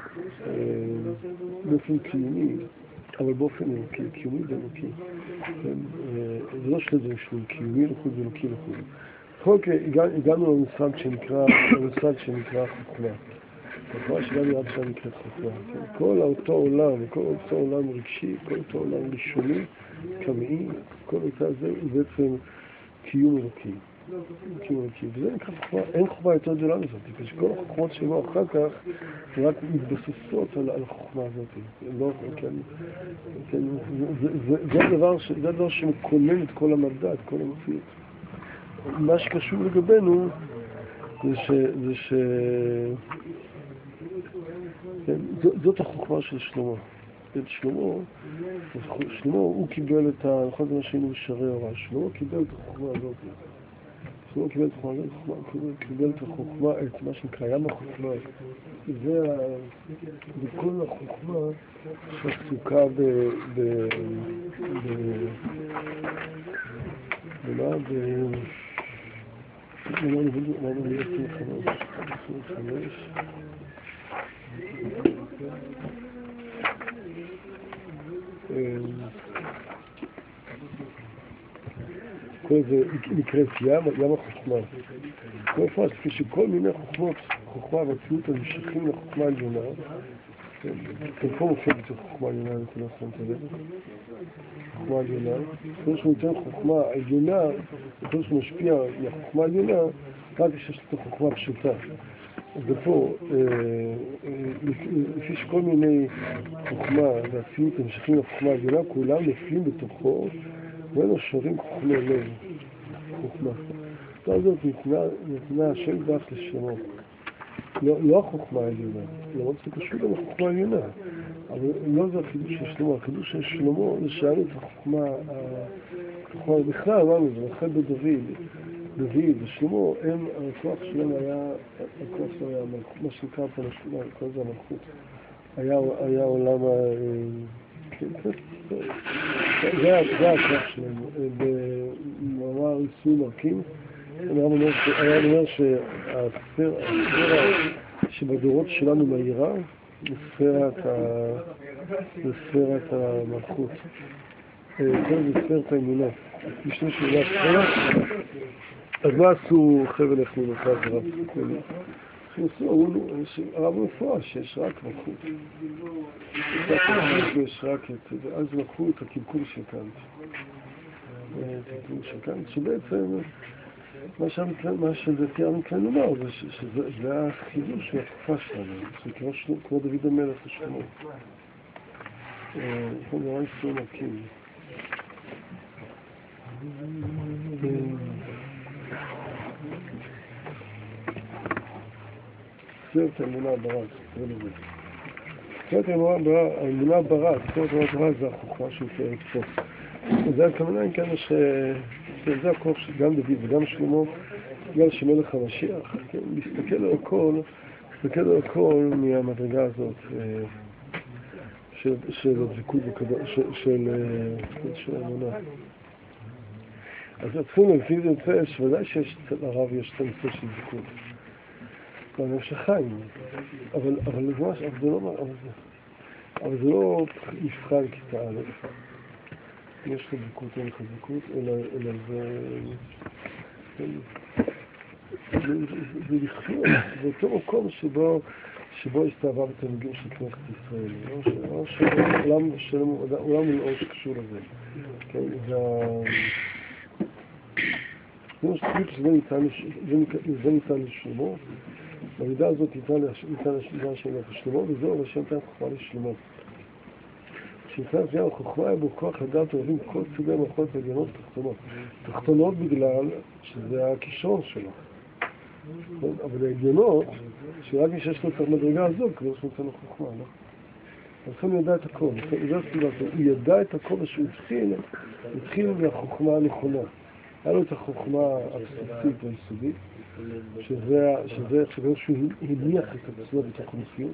באופן קיומי, אבל באופן אלוקי, קיומי ואלוקי. זה לא שני דברים שלו, קיומי לחוד ואלוקי לחוד. בכל מקרה, הגענו למשרד שנקרא, למשרד שנקרא חוכמה. חוכמה שגם ירד שם נקראת חוכמה. כל אותו עולם, כל אותו עולם רגשי, כל אותו עולם ראשוני, קמאי, כל אותו הזה הוא בעצם קיום אלוקי. קיום אלוקי. וזה נקרא חוכמה, אין חוכמה יותר גדולה מזאת, כשכל החוכמות שבאו אחר כך רק מתבססות על, על החוכמה הזאת. לא, כן, כן, זה, זה, זה הדבר, ש, זה הדבר שמקונן את כל המדע, את כל המציאות. מה שקשור לגבינו זה ש... זה ש... כן, זאת החוכמה של שלמה. את שלמה, שלמה הוא קיבל את ה... נכון, זה מה שהיינו בשערי הוראה. שלמה קיבל את החוכמה הזאת. שלמה קיבל את החוכמה הזאת, הוא קיבל את החוכמה, את מה שנקרא ים החוכמה. זה כל החוכמה שעסוקה ב... ב... ב... במה? ב... אני אבדו, מה אני אעשה חמש? עשרים וחמש. כל זה נקרא ים, ים החוכמה. כל הפרט, כפי שכל מיני חוכמות, חוכמה והציאות הנמשכים לחוכמה עליונה, כן, פה מופיע בתוך חוכמה עליונה, אני לא שמת לב. חוכמה עליונה, כל שהוא נותן חוכמה עליונה, כל שהוא משפיע מהחוכמה עליונה, רק יש לו חוכמה פשוטה. ופה, לפי שכל מיני חוכמה והציאות המשכים לחוכמה עליונה, כולם נפלים בתוכו, ואלו שורים חוכמי לב, חוכמה. זאת זאת נתנה השם דף לשלמה. לא, לא החוכמה העליונה, למרות זה קשור גם החוכמה העליונה, אבל לא זה החידוש של שלמה, החידוש של שלמה זה שאלו את החוכמה, החוכמה בכלל, אמרנו, זה לכן בדוד, דוד ושלמה, הם, הכוח שלהם היה, הכוח שלהם היה, מה שנקרא פה לשלמה, כל זה המלכות, היה, היה עולם, כן, זה הכוח שלהם, במאמר איסור מרקים, היה אומר שהספירה שבדורות שלנו מהירה, בספירת המלכות. כן, בספירת האמונה. משנה שאלה ספירת, אז מה עשו חבל איך ממרכז הרב? הרב מפורש שיש רק מלכות. יש רק את זה, אז לקחו את הקלקול של קאנט. הקלקול של קאנט, שבעצם מה שלדעתי אני כן לומר זה שזה החידוש מהתקופה שלנו, זה כמו דוד המלך ושלמה. נכון, נראה איסור מקים. ספרת האמונה הבראת, תראה לזה. ספרת האמונה הבראת, ספרת האמונה הבראת זה החוכמה שמתארת פה. זה הכוונה אם כן שזה הכוח שגם דוד וגם שלמה, גם שמלך המשיח, להסתכל על הכל, להסתכל על הכל מהמדרגה הזאת של הדבקות של האמונה. אז עצמו לפי זה יוצא שוודאי שיש אצל הרב יש את הנושא של דבקות. והנפש החיים, אבל זה ממש, אבל זה לא מבחן כיתה א'. יש לך דבקות, אין לך דבקות, אלא זה לחיות באותו מקום שבו הסתעבה בתלמידים של כנסת ישראל. עולם מלאו שקשור לזה. זה משפט שזה ניתן לשלמה, במידה הזאת ניתן לשלמה, וזהו, השם נתן חוכמה לשלמה. כשנכנס גם החוכמה, היה בו כוח לדעת אוהבים כל סוגי המלכות העליונות תחתונות. תחתונות בגלל שזה הכישרון שלו. אבל העליונות, שרק מי שיש לו את המדרגה הזו, כבר יש נותן לו חוכמה, לא? אז לכן הוא ידע את הכל, הוא ידע את הכל שהוא התחיל, התחיל מהחוכמה הנכונה. היה לו את החוכמה הבסיסית והיסודית, שזה שגם שהוא הניח את עצמו בתוך המציאות.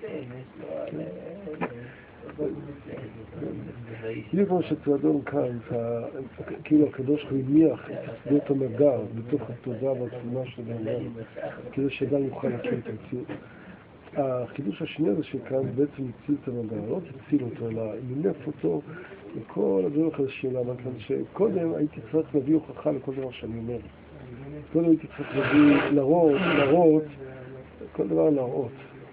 בדיוק כמו שצועדון כאן, כאילו הקדוש הוא הניח את שדות המדע בתוך התודעה והתמונה של האדם, כדי שאדם יוכל להכיר את המציאות. החידוש השני הזה שכאן בעצם הציל את המדע, לא תציל אותו, אלא מינף אותו לכל הדברים החדשים. למה כאן שקודם הייתי צריך להביא הוכחה לכל דבר שאני אומר. קודם הייתי צריך להביא, להראות, להראות, כל דבר להראות.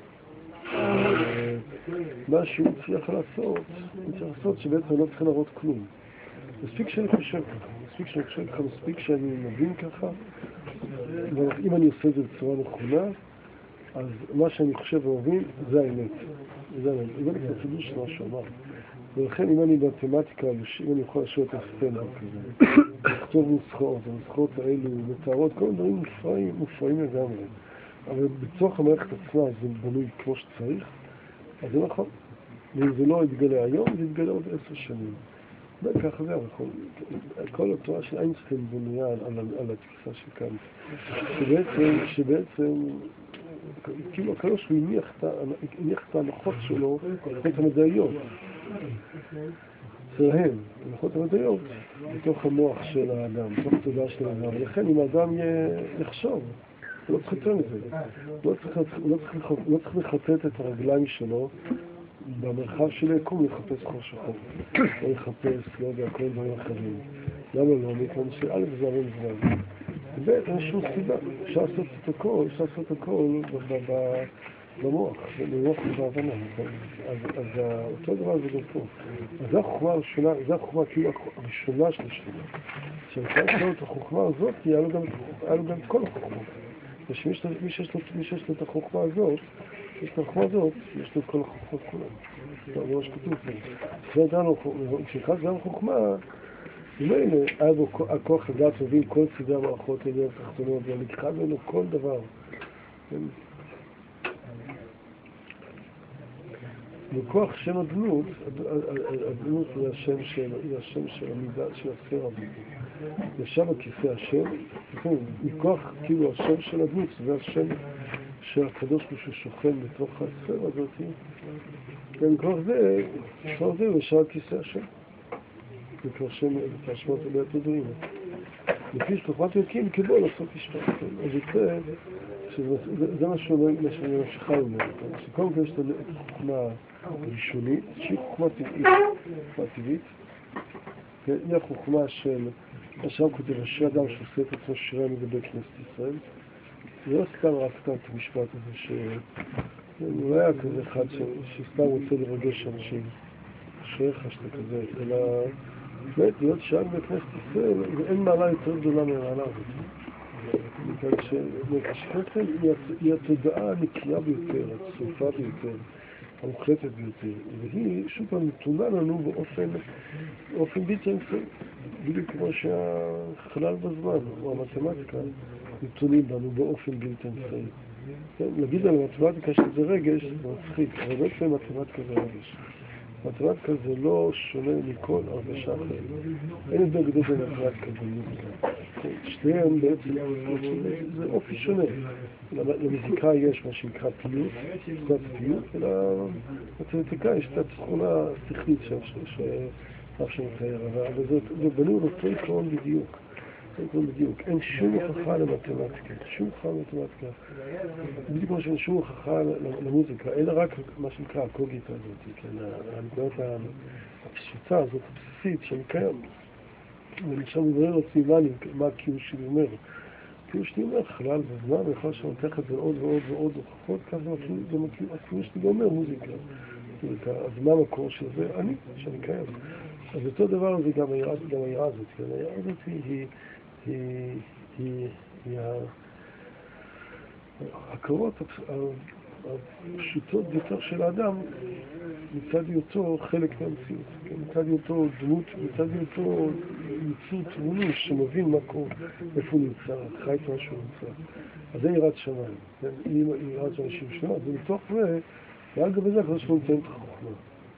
מה שהוא צריך לעשות, הוא צריך לעשות שבעצם לא צריך להראות כלום. מספיק שאני חושב ככה, מספיק שאני חושב ככה, מספיק שאני מבין ככה, ואם אני עושה את זה בצורה נכונה, אז מה שאני חושב ומבין זה האמת. זה האמת. זה נקרא חידוש של מה שאמר. ולכן אם אני במתמטיקה, אם אני יכול לשאול את הסצנה כזה, לכתוב נוסחאות, הנוסחאות האלו מתארות כל דברים מופרעים, מופרעים לגמרי. אבל בצורך המערכת עצמה זה בנוי כמו שצריך, אז זה נכון. ואם זה לא יתגלה היום, זה יתגלה עוד עשר שנים. וככה זה, כל התורה של איינשטיין בנויה על התפיסה של קאנט. שבעצם, שבעצם, כאילו הקדוש הוא הניח את ההנחות שלו, את המדעיות. שלהם, הנחות המדעיות, בתוך המוח של האדם, בתוך התודעה של האדם. ולכן אם האדם יחשוב, הוא לא צריך יותר מזה. הוא לא צריך לחטט את הרגליים שלו במרחב של היקום, לחפש חור שחור. או לחפש, לא יודע, כל דברים אחרים. למה לא? מכאן שא' זה הרי מזמן. ואין שום סיבה. אפשר לעשות את הכל, אפשר לעשות את הכל במוח, במוח ובהבנה. אז אותו דבר זה גם פה. אז זו החוכמה הראשונה, זו החוכמה כאילו הראשונה של השלמה. כשאנחנו נקרא את החוכמה הזאת, היה לו גם את כל החוכמות. ומי שיש לו את החוכמה הזאת, יש את החוכמה הזאת, יש לו את כל החוכמות כולן. זה מה שכתוב פה. כשנקרא גם החוכמה, ממילא היה בו הכוח לדעת להבין כל סדרי המערכות האלה התחתונות, והנקרא ממנו כל דבר. בכוח שם הדמות, הדמות היא השם של המידה, של הספירה הזאת. ישב הכיסא השם, מכוח כאילו השם של הדמות, זה השם של הקדוש שהוא שוכן בתוך הספירה הזאת. ומכוח זה, מכוח זה הוא ישב הכיסא השם. מכוח שם, השמות הבית הדברים. לפי שחוכמת אלוקים קיבלו לעשות משפט. אז יוצא זה מה שחי אומר, שקודם כל יש את החוכמה ראשונית, שהיא חוכמה טבעית, חוכמה טבעית, היא החוכמה של, עכשיו כותב, השיר אדם שעושה את עצמו שירה מדבר כנסת ישראל, זה לא סתם רק סתם את המשפט הזה, שהוא לא היה כזה אחד שסתם רוצה לרגש אנשים, שייך שאתה כזה, אלא באמת להיות שם בכנסת ישראל, ואין מעלה יותר גדולה מהמעלה הזאת. בגלל שחסד היא התודעה הנקייה ביותר, הצופה ביותר, המוחלטת ביותר, והיא שוב פעם נתונה לנו באופן בלתי אמצעי, בדיוק כמו שהחלל בזמן או המתמטיקה נתונים לנו באופן בלתי אמצעי. להגיד על המתמטיקה שזה רגש זה מצחיק, אבל בעצם מתמטיקה זה רגש. מתמטיקה זה לא שונה מכל הרגשה אחרת. אין יותר גדול בין מתמטיקה ומוזיקה. שתיהם בעצם זה אופי שונה. למוזיקה יש מה שנקרא פיוט, תכונת פיוט, ולמתמטיקה יש את התכונה השכלית שאף שמתאר, אבל זה בנוי לאותו עיקרון בדיוק. בדיוק. אין שום הוכחה למתמטיקה, שום הוכחה למתמטיקה. בדיוק כמו שאין שום הוכחה למוזיקה, אלא רק מה שנקרא הקוגיטה הזאת, כן, הנקודת הפשוטה הזאת, הבסיסית, שאני קיים. ואני עכשיו מברר לעצמי מה הקיום שלי אומר. הקיום שלי אומר חלל בזמן, ואחר שאני נותח את זה עוד ועוד ועוד הוכחות, כך גם הקיום שלי אומר מוזיקה. אז מה המקור של זה? אני, שאני קיים. אז אותו דבר הזה גם היראה הזאת, כן, היראה הזאת היא היא, היא, היא ההכרות הפשוטות ביותר של האדם מצד היותו חלק מהמציאות, מצד היותו דמות, מצד היותו יצור תמוני שמבין מה קורה, איפה הוא נמצא, חי את מה שהוא נמצא. אז זה יראת שמיים, היא יראת של אנשים שלמה, ומתוך זה, ועל גבי זה הקדוש ברוך הוא נותן את החוכמה.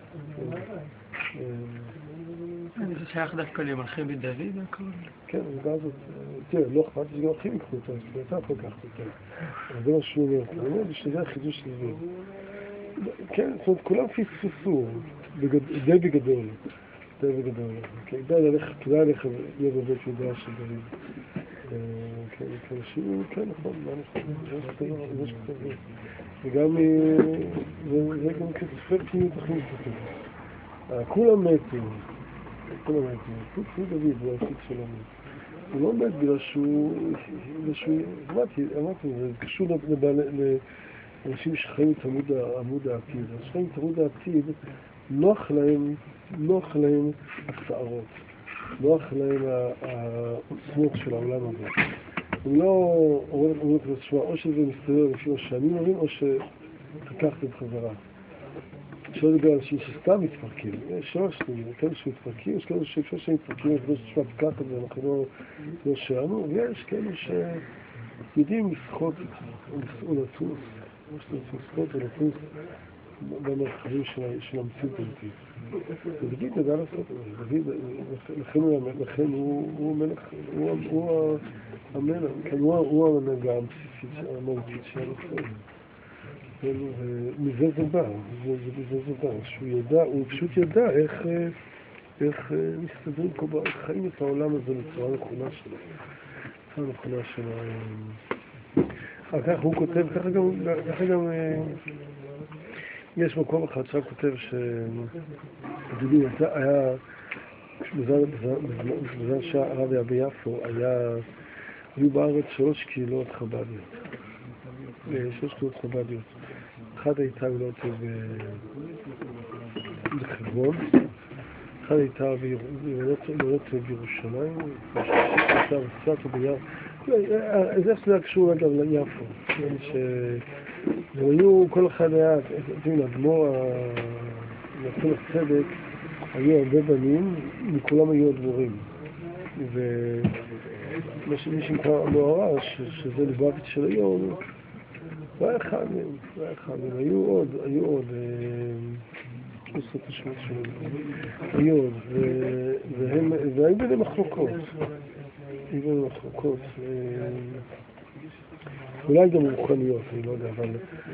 זה שייך דווקא למלכי בית דוד הכל? כן, זה הזאת, תראה, לא אכפת שגם אחים יקחו אותה, זה אתה יכול לקחת אותה. אבל זה מה שהוא אומר, הוא אומר שזה החידוש לזה. כן, זאת אומרת, כולם פספסו, די בגדול, די בגדול. כדאי לך להיות בבית ידע של דוד. כן, שהוא, כן, נכון, מה נכון, זה שכתוב זה. וגם, זה גם כתפל פנימית הכי מתפתחת. כולם מתים, כולם מתים, חוץ מדוד הוא היחיד שלנו. הוא לא מת בגלל שהוא, אמרתי, אמרתי, זה קשור לאנשים שחיים את עמוד העתיד. שחיים את עמוד העתיד, נוח להם, נוח להם הסערות, נוח להם העוצמות של העולם הזה. הם לא אומרים את זה, או שזה מסתדר לפי מה שאני מבין, או שתקחת את חזרה. אפשר לדבר על אנשים שסתם מתפרקים, יש שלוש שנים, כאלה שמתפרקים, יש כאלה שאפשר שהם מתפרקים, אז לא שתשמע תקח את זה, אנחנו לא שלנו, ויש כאלה שיודעים לשחות או לטוס, או לשחות או לטוס במרחבים של המציאות האמיתית. ודוד ידע לעשות את זה, לכן הוא המלך, הוא המלך, הוא ההנהגה הבסיסית המהותית של הנושא. ומזה זה בא, מזה זה בא, שהוא ידע, הוא פשוט ידע איך, איך מסתדרים כל כך, איך חיים את העולם הזה לצורה נכונה שלו. לצורה נכונה שלו. אחר כך הוא כותב, ככה גם, ככה גם, יש מקום אחד שם כותב שדודי היה, בזמן שהרב היה ביפו, היה, היו בארץ שלוש קהילות חב"דיות. שלוש קהילות חב"דיות. אחת הייתה גלות בחברון, אחת הייתה גלות בירושלים, הייתה בצפת וביפו. זה היה קשור אגב ליפו, והיו, כל אחד היה, אתם יודעים, אדמו"ר, נתון הצדק, היו הרבה בנים, מכולם היו אדמו"רים. ומה שנקרא המוארה, שזה לבביץ' של היום, לא היה אחד מהם, לא היה אחד מהם, היו עוד, היו עוד, עושות השמות שלהם, היו עוד, והיו ביניהם מחלוקות, היו ביניהם מחלוקות, אולי גם רוחניות, אני לא יודע, אבל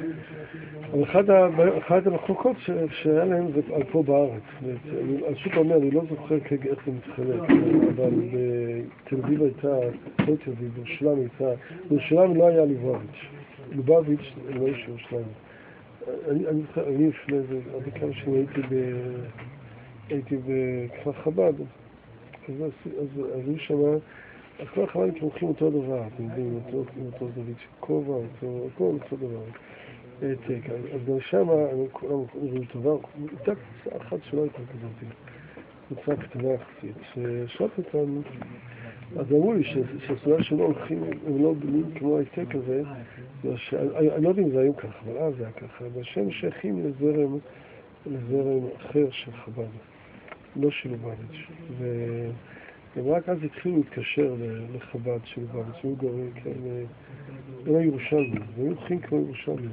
אחת המחלוקות שהיה להם זה על פה בארץ, אני שוב אומר, אני לא זוכר איך זה מתחלק, אבל בתל אביב הייתה, לא תל אביב, בירושלים הייתה, בירושלים לא היה ליבוביץ'. לובביץ' לא איש ירושלים. אני לפני זה, הרבה כמה שנים הייתי ב... הייתי בכפר חב"ד, אז אני שמע, אז כל החב"ד כמוכרים אותו דבר, אתם יודעים, אותו דוד כובע, הכל אותו דבר. אז גם שמה, כולם רואים טובה, הייתה קבוצה אחת שלא הייתה כזאת, קבוצה קטנה יחסית, ששאלת אותנו, אז אמרו לי שהסביבה שלא הולכים, הם לא בנים כמו העתק הזה, אני לא יודע אם זה היום ככה, אבל אז זה היה ככה, והשם שייכים לזרם, לזרם אחר של חב"ד, לא של לובביץ', והם רק אז התחילו להתקשר לחב"ד של לובביץ', היו גורם, כן, הם היו ירושלמים, והם היו חיים כמו ירושלמים.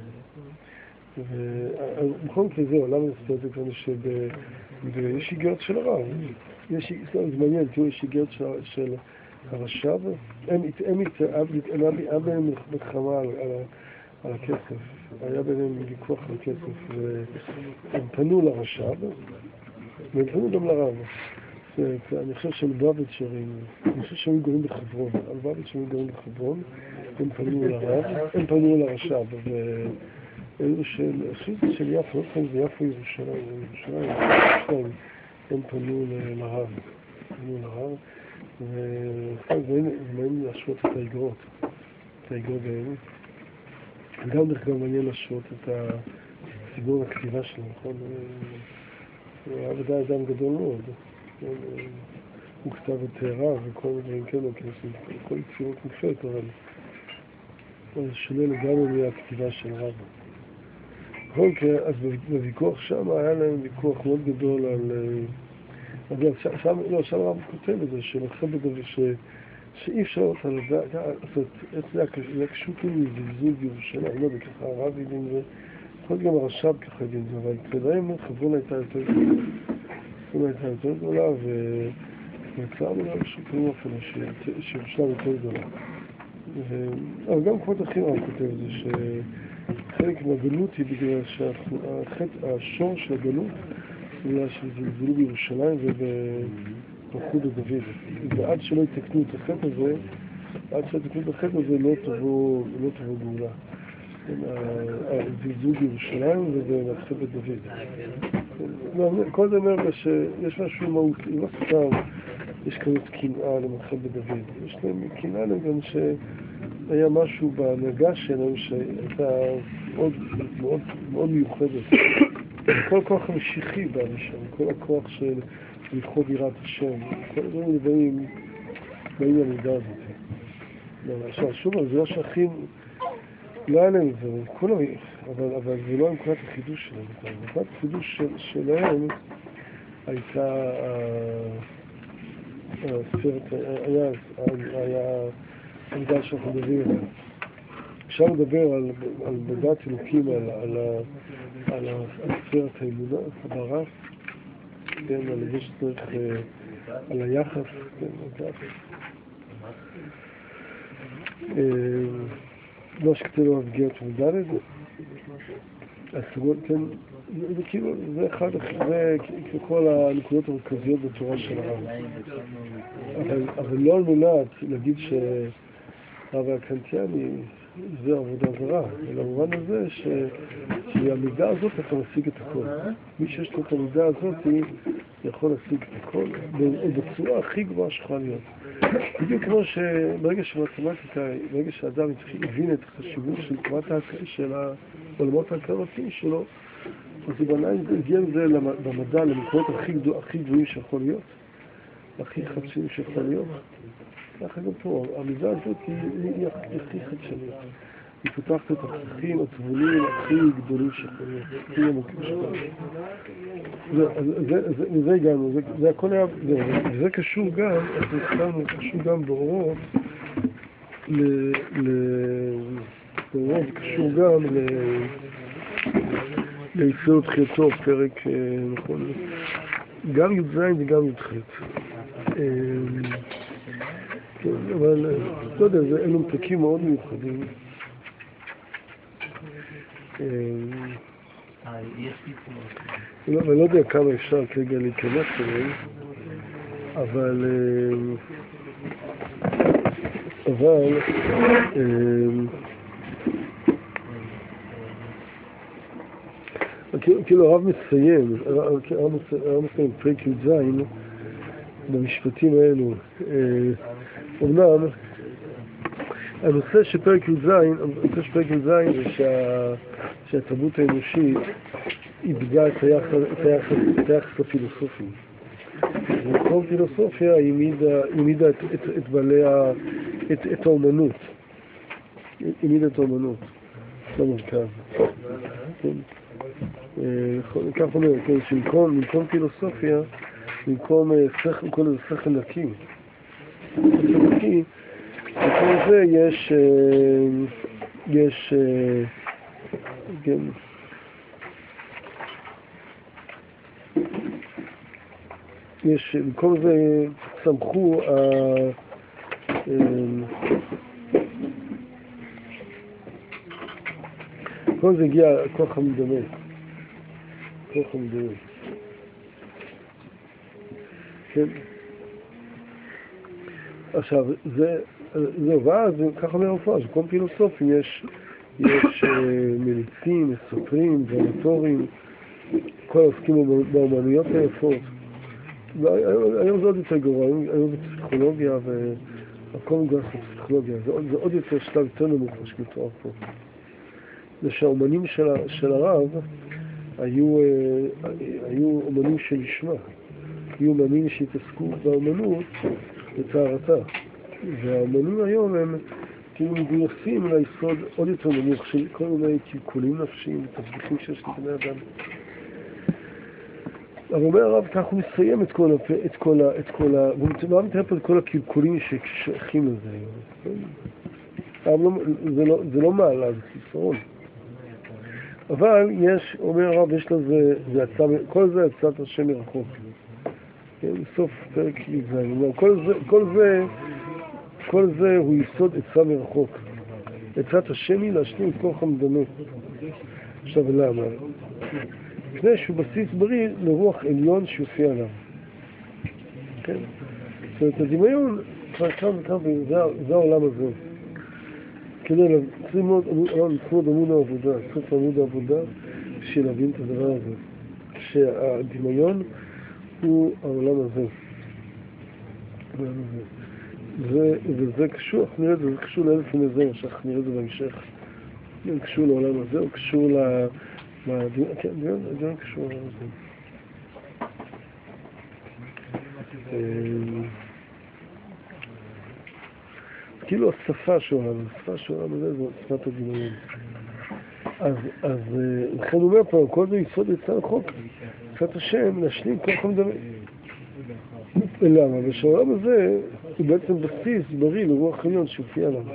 ובכל מקרה זהו, למה נסתר את זה כאן שיש היגרת של הרב, זה מעניין, תראו, יש היגרת של הרש"ב, הם היה ביניהם מלחמה על הכסף, היה ביניהם ויכוח על הכסף, והם פנו לרש"ב, והם פנו גם לרב. אני חושב שלובביץ' שרים, אני חושב שהם גורים בחברון, לובביץ' שהם גורים בחברון, הם פנו לרב, הם פנו לרש"ב, ואלו של, חושב של יפו, לא פעם זה יפו ירושלים, ירושלים, ירושלים, הם פנו לרב, פנו לרב, ואחר זה מעניין להשוות את האגרות, את האגרות באמת. גם דרך גם מעניין להשוות את הסיגור הכתיבה שלו, נכון? הוא היה ודאי אדם גדול מאוד. הוא כתב את תארה וכל דברים כאלה, כל יצירות מופת, אבל זה שונה לגמרי מהכתיבה של רבא. בכל מקרה, אז בוויכוח שם היה להם ויכוח מאוד גדול על... שם, לא, שם רבא כותב את זה, שמחב בדבר שאי אפשר אותה לדעת, איך זה היה קשור כאילו מזלזול בירושלים, אני לא יודע, ככה הרב ידעים זה, יכול להיות גם הרש"ב ככה ידעים זה, אבל כדאיים חברון הייתה יותר גדולה. חברון הייתה יותר גדולה, וכבר נראה משהו כמו אופן שירושלים יותר גדולה. אבל גם כבוד אחים הרב כותב את זה, שחלק מהגלות היא בגלל שהשור של הגלות, בגלל שזלזלו בירושלים ובפחו בדוד. ועד שלא יתקנו את החטא הזה, עד שלא יתקנו את החטא הזה לא תבוא גאולה. זלזול בירושלים ובפחו בדוד. כל זה אומר שיש משהו מהותי, לא סתם יש כזאת קנאה למחב בדוד. יש להם קנאה להם גם שהיה משהו בהנהגה שלהם שהייתה מאוד, מאוד, מאוד מיוחדת. כל הכוח המשיחי בא משם, כל הכוח של לכבוד יראת השם, כל הדברים באים באים למידה הזאת. עכשיו, שוב, זה לא שהאחים, לא היה להם את זה, כולם, אבל, אבל זה לא עם נקודת החידוש שלהם. נקודת החידוש של, שלהם הייתה הסרט, היה, היה המידה שאנחנו מדברים עליה. אפשר לדבר על, על בדת אלוקים, על, על, על הספרת האמונה, הברף, כן, על זה שצריך, על היחס, כן, על היחס. לא שכתב לו הפגיעות מודע לזה. הסגול, כן, זה כאילו, זה אחד, זה כל הנקודות המרכזיות בתורה של הרב. אבל, אבל לא על מנת להגיד שהרב הקנטיאני זה עבודה זרה, אלא במובן הזה שהמידה הזאת אתה משיג את הכל. מי שיש לו את המידה הזאת יכול להשיג את הכל בצורה הכי גבוהה שיכולה להיות. בדיוק כמו שברגע שמתמטיקה, ברגע שהאדם הבין את החשיבות של העולמות ההכרתיים שלו, אז הוא בנאי הגיע לזה במדע למקומות הכי גבוהים שיכול להיות, הכי חדשניים שיכול להיות. ככה גם פה, המידה הזאת היא הכי חדשנית. היא פותחת את הצרכים, התבונים הכי גדולים שיכולים, הכי עמוקים שיכולים. וזה הגענו, זה הכל היה, וזה קשור גם, אנחנו התחלנו, קשור גם באורות, באורות קשור גם ליציאות תחייתו, פרק, נכון, גם י"ז וגם י"ח. אבל, לא יודע, אלו פרקים מאוד מיוחדים. אני לא יודע כמה אפשר כרגע להיכנס אליהם, אבל אבל כאילו הרב מסיים, הרב מסיים פרק י"ז במשפטים האלו. אמנם הנושא של פרק י"ז, הנושא של פרק י"ז זה שהתרבות האנושית איבדה את היחס הפילוסופי. וכל פילוסופיה העמידה את בעלי את האומנות. העמידה את האומנות במרכז. כך אומר, שבמקום פילוסופיה, במקום שכל, כל איזה שכל נקי, שכל נקי, בכל זה יש, יש, כן, יש, במקום זה צמחו ה... כל זה הגיע כוח המדמה. כוח המדמה. כן. עכשיו, זה, זהו, ואז, ככה אומר המפורש, בכל פילוסופים יש, יש מליצים, מסופרים, דרמטורים, כל העוסקים באומנויות היפות. היום זה עוד יותר גרוע, היום זה פסיכולוגיה והכל מגוס בפסיכולוגיה, זה, זה עוד יותר שלב יותר נמוך שמתואר פה. זה שהאומנים של, של הרב היו, היו אומנים של לשמה, היו אומנים שהתעסקו באומנות לטהרתה, והאומנים היום הם כאילו מגויסים ליסוד עוד יותר נמוך של כל מיני קלקולים נפשיים ותסביכים שיש לבני אדם. אבל אומר הרב, כך הוא מסיים את כל, את כל, את כל, והוא מתאר פה את כל הקלקולים ששייכים לזה. זה לא, זה לא מעלה, זה חיסרון. אבל יש, אומר הרב, יש לזה, זה עצה, כל זה עצת השם מרחוק. בסוף פרק י"ז, כל זה, כל זה, כל זה הוא יסוד עצה מרחוק. עצת השם היא להשלים את כוח המדמה. עכשיו למה? לפני שהוא בסיס בריא לרוח עליון שיופיע עליו. כן? זאת אומרת, הדמיון, כבר כאן וכאן, זה העולם הזה. כדי ללמוד עמוד העבודה, סוף עמוד העבודה, בשביל להבין את הדבר הזה. שהדמיון הוא העולם הזה. וזה קשור, אנחנו נראה את זה, זה קשור לאלף מזה, שאנחנו נראה את זה בהמשך. זה קשור לעולם הזה, הוא קשור ל... כן, זה קשור לעולם הזה. כאילו השפה של העולם, השפה של העולם הזה, זו שפת הדמיון. אז לכן הוא אומר פה, כל זה יסוד יצא לחוק, שפת השם להשלים כוח המדמה. למה? ושהעולם הזה הוא בעצם בסיס בריא לרוח עליון שהופיע לנו.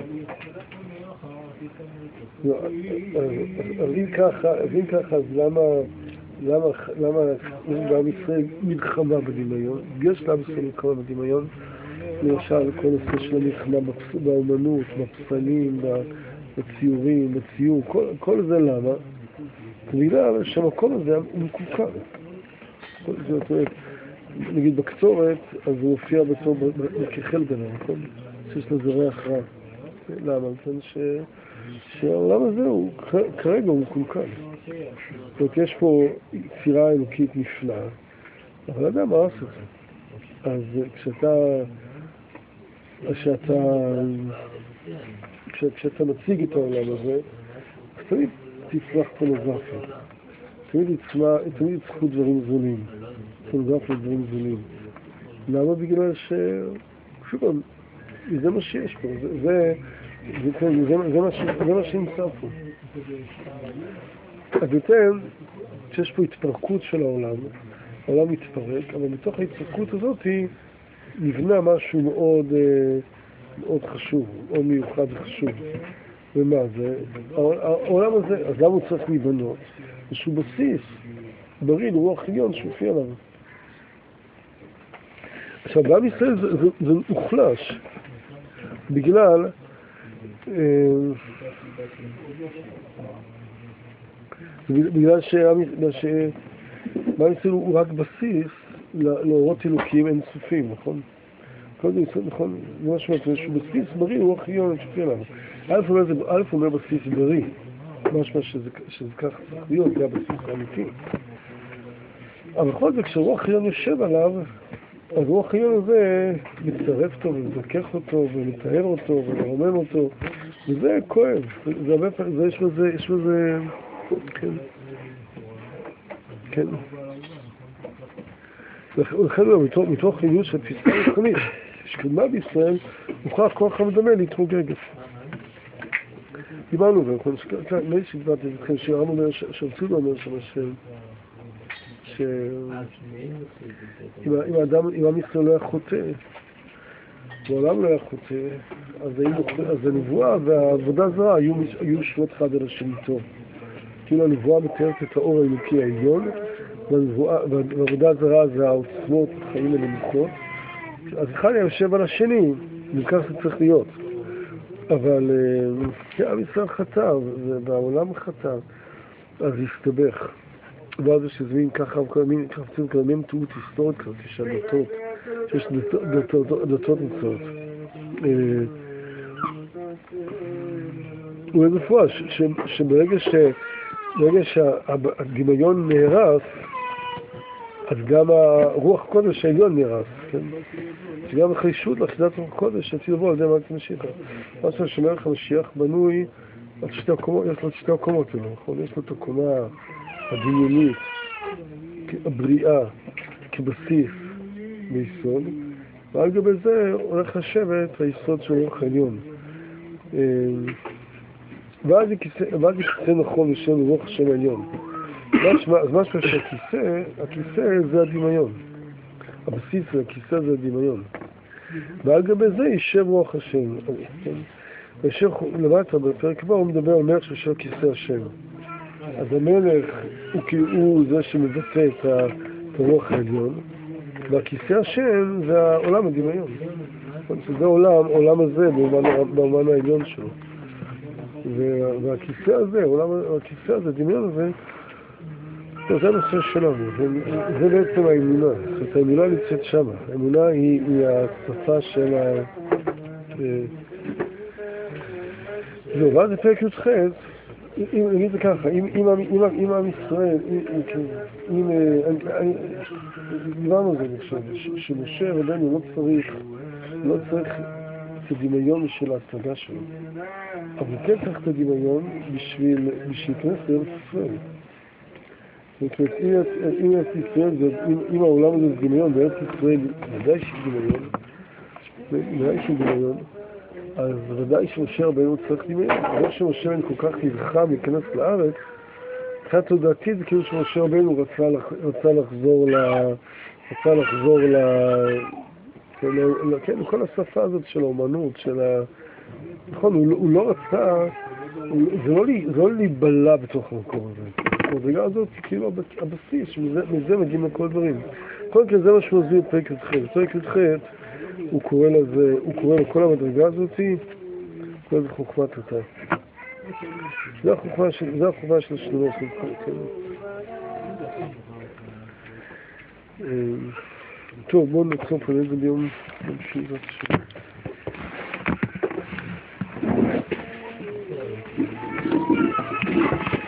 אז אם ככה, אז למה למה בעם ישראל מלחמה בדמיון? יש לעם ישראל מלחמה בדמיון, למשל כל נושא של המלחמה באומנות, בפסלים, בציורים, בציור, כל זה למה? בגלל שהמקום הזה הוא מקוקר. זאת אומרת, נגיד בקצורת, אז הוא מופיע בתור כחל גנה, נכון? שיש לזה ריח רע. למה? שהעולם הזה הוא, כרגע הוא מקולקל. זאת אומרת, יש פה יצירה אלוקית נפלאה, אבל אדם מה עושה את זה? אז כשאתה, כשאתה, כשאתה מציג את העולם הזה, אז תמיד תצמח פורנוגרפיה. תמיד יצמחו דברים זולים. פורנוגרפיה דברים זולים. למה? בגלל ש... שוב, זה מה שיש פה. זה, זה, זה, זה, זה, מה, ש... זה מה שנמצא פה. אז יותר, כשיש פה התפרקות של העולם, העולם מתפרק, אבל בתוך ההתפרקות הזאת נבנה משהו מאוד, מאוד חשוב, מאוד מיוחד וחשוב. ומה זה? העולם הזה, אז למה הוא צריך להיבנות? איזשהו בסיס, בריא, רוח עליון שהופיע עליו. עכשיו, בעם ישראל זה, זה, זה מוחלש, בגלל בגלל שבעם ישראל הוא רק בסיס לאורות אלוקים אינסופיים, נכון? כל זה יסוד, נכון? זה משהו, זה שהוא בסיס בריא, רוח עליון שהופיע עליו. א' אומר בסיס בריא. משמע שזה, שזה כך צריך להיות, זה הבסיס האמיתי. אבל בכל זאת, כשרוח עליון יושב עליו, אז רוח עליון הזה מצטרף אותו ומזכך אותו ומתאר אותו ומרומם אותו, וזה כואב, זה הרבה פעמים, זה יש בזה, יש בזה, כן, כן. ולכן מתוך, מתוך חיוש של תפיסה רוחנית, שקדמה בישראל, מוכרח כוח המדמה להתמוגגת. דיברנו, מי שדיברתי אתכם, שהרם אומר, שהרצילו אומר שם, שאם האדם, אם עם ישראל לא היה חוטא, בעולם לא היה חוטא, אז הנבואה והעבודה זרה היו שנות אחד על השני טוב. כאילו הנבואה מתארת את האור האלוקי העליון, והעבודה זרה זה העוצמות, החיים הנמוכות. אז אחד יושב על השני, וכך זה צריך להיות. אבל עם ישראל חטא, והעולם חטא, אז הסתבך. ואז יש איזה מין ככה, מין חפצים כאלה, מין תאות היסטורית כזאת, יש הדתות, שיש דתות נצאות. הוא איזה פועה, שברגע שהדמיון נהרס, אז גם הרוח קודש העליון נהרס, כן? שגם החישות לחסידת רוח קודש שעתיד לבוא על ידי מלאכת המשיח. מה שמלך המשיח בנוי על שתי הקומות, יש לו שתי הקומות, נכון? יש לו את הקומה הדמיונית, הבריאה, כבסיס ביסוד, ועל גבי זה הולך לשבת היסוד של רוח העליון. ואז הכיסא נכון לשם רוח השם העליון. אז משהו שהכיסא, הכיסא זה הדמיון. הבסיס של הכיסא זה הדמיון. ועל גבי זה יישב רוח השם. למטה בפרק הבא הוא מדבר על מלך של כיסא השם. אז המלך הוא כאילו זה שמבטא את הרוח העליון, והכיסא השם זה העולם הדמיון. זה עולם, עולם הזה באומן העליון שלו. והכיסא הזה, הכיסא הזה, הדמיון הזה, זה הנושא שלנו, זה בעצם האמונה. זאת האמונה נמצאת שם. האמונה היא השפה של ה... זהו, ואז בפרק י"ח, אם נגיד זה ככה, אם עם ישראל, אם... דיברנו על זה עכשיו, שמשה רבנו לא צריך, לא צריך את הדמיון של ההצגה שלו. אבל כן צריך את הדמיון בשביל להיכנס לארץ ישראל. זאת אומרת, אם ארץ ישראל, אם העולם הזה זה דמיון, בארץ ישראל ודאי שיש דמיון, ודאי שיש דמיון, אז ודאי שמשה רבנו צריך דמיון. לא שמשה רבנו כל כך נלחם להיכנס לארץ, קצת תודעתי זה כאילו שמשה רבנו רצה לחזור ל... רצה לחזור ל... כן, לכל השפה הזאת של האומנות, של ה... נכון, הוא לא רצה... זה לא להיבלה בתוך המקום הזה. המדרגה הזאת היא כאילו הבסיס, שמזה מגיעים לכל דברים. קודם כל זה מה שמסביר פרק י"ח. פרק י"ח הוא קורא לזה, הוא קורא לכל המדרגה הזאת, קורא לזה חוכמת אותה. זה החוכמה של, זה החוכמה של השלמה של כל, כן. טוב, בואו נעצור פה לזה ביום שיעורת השם.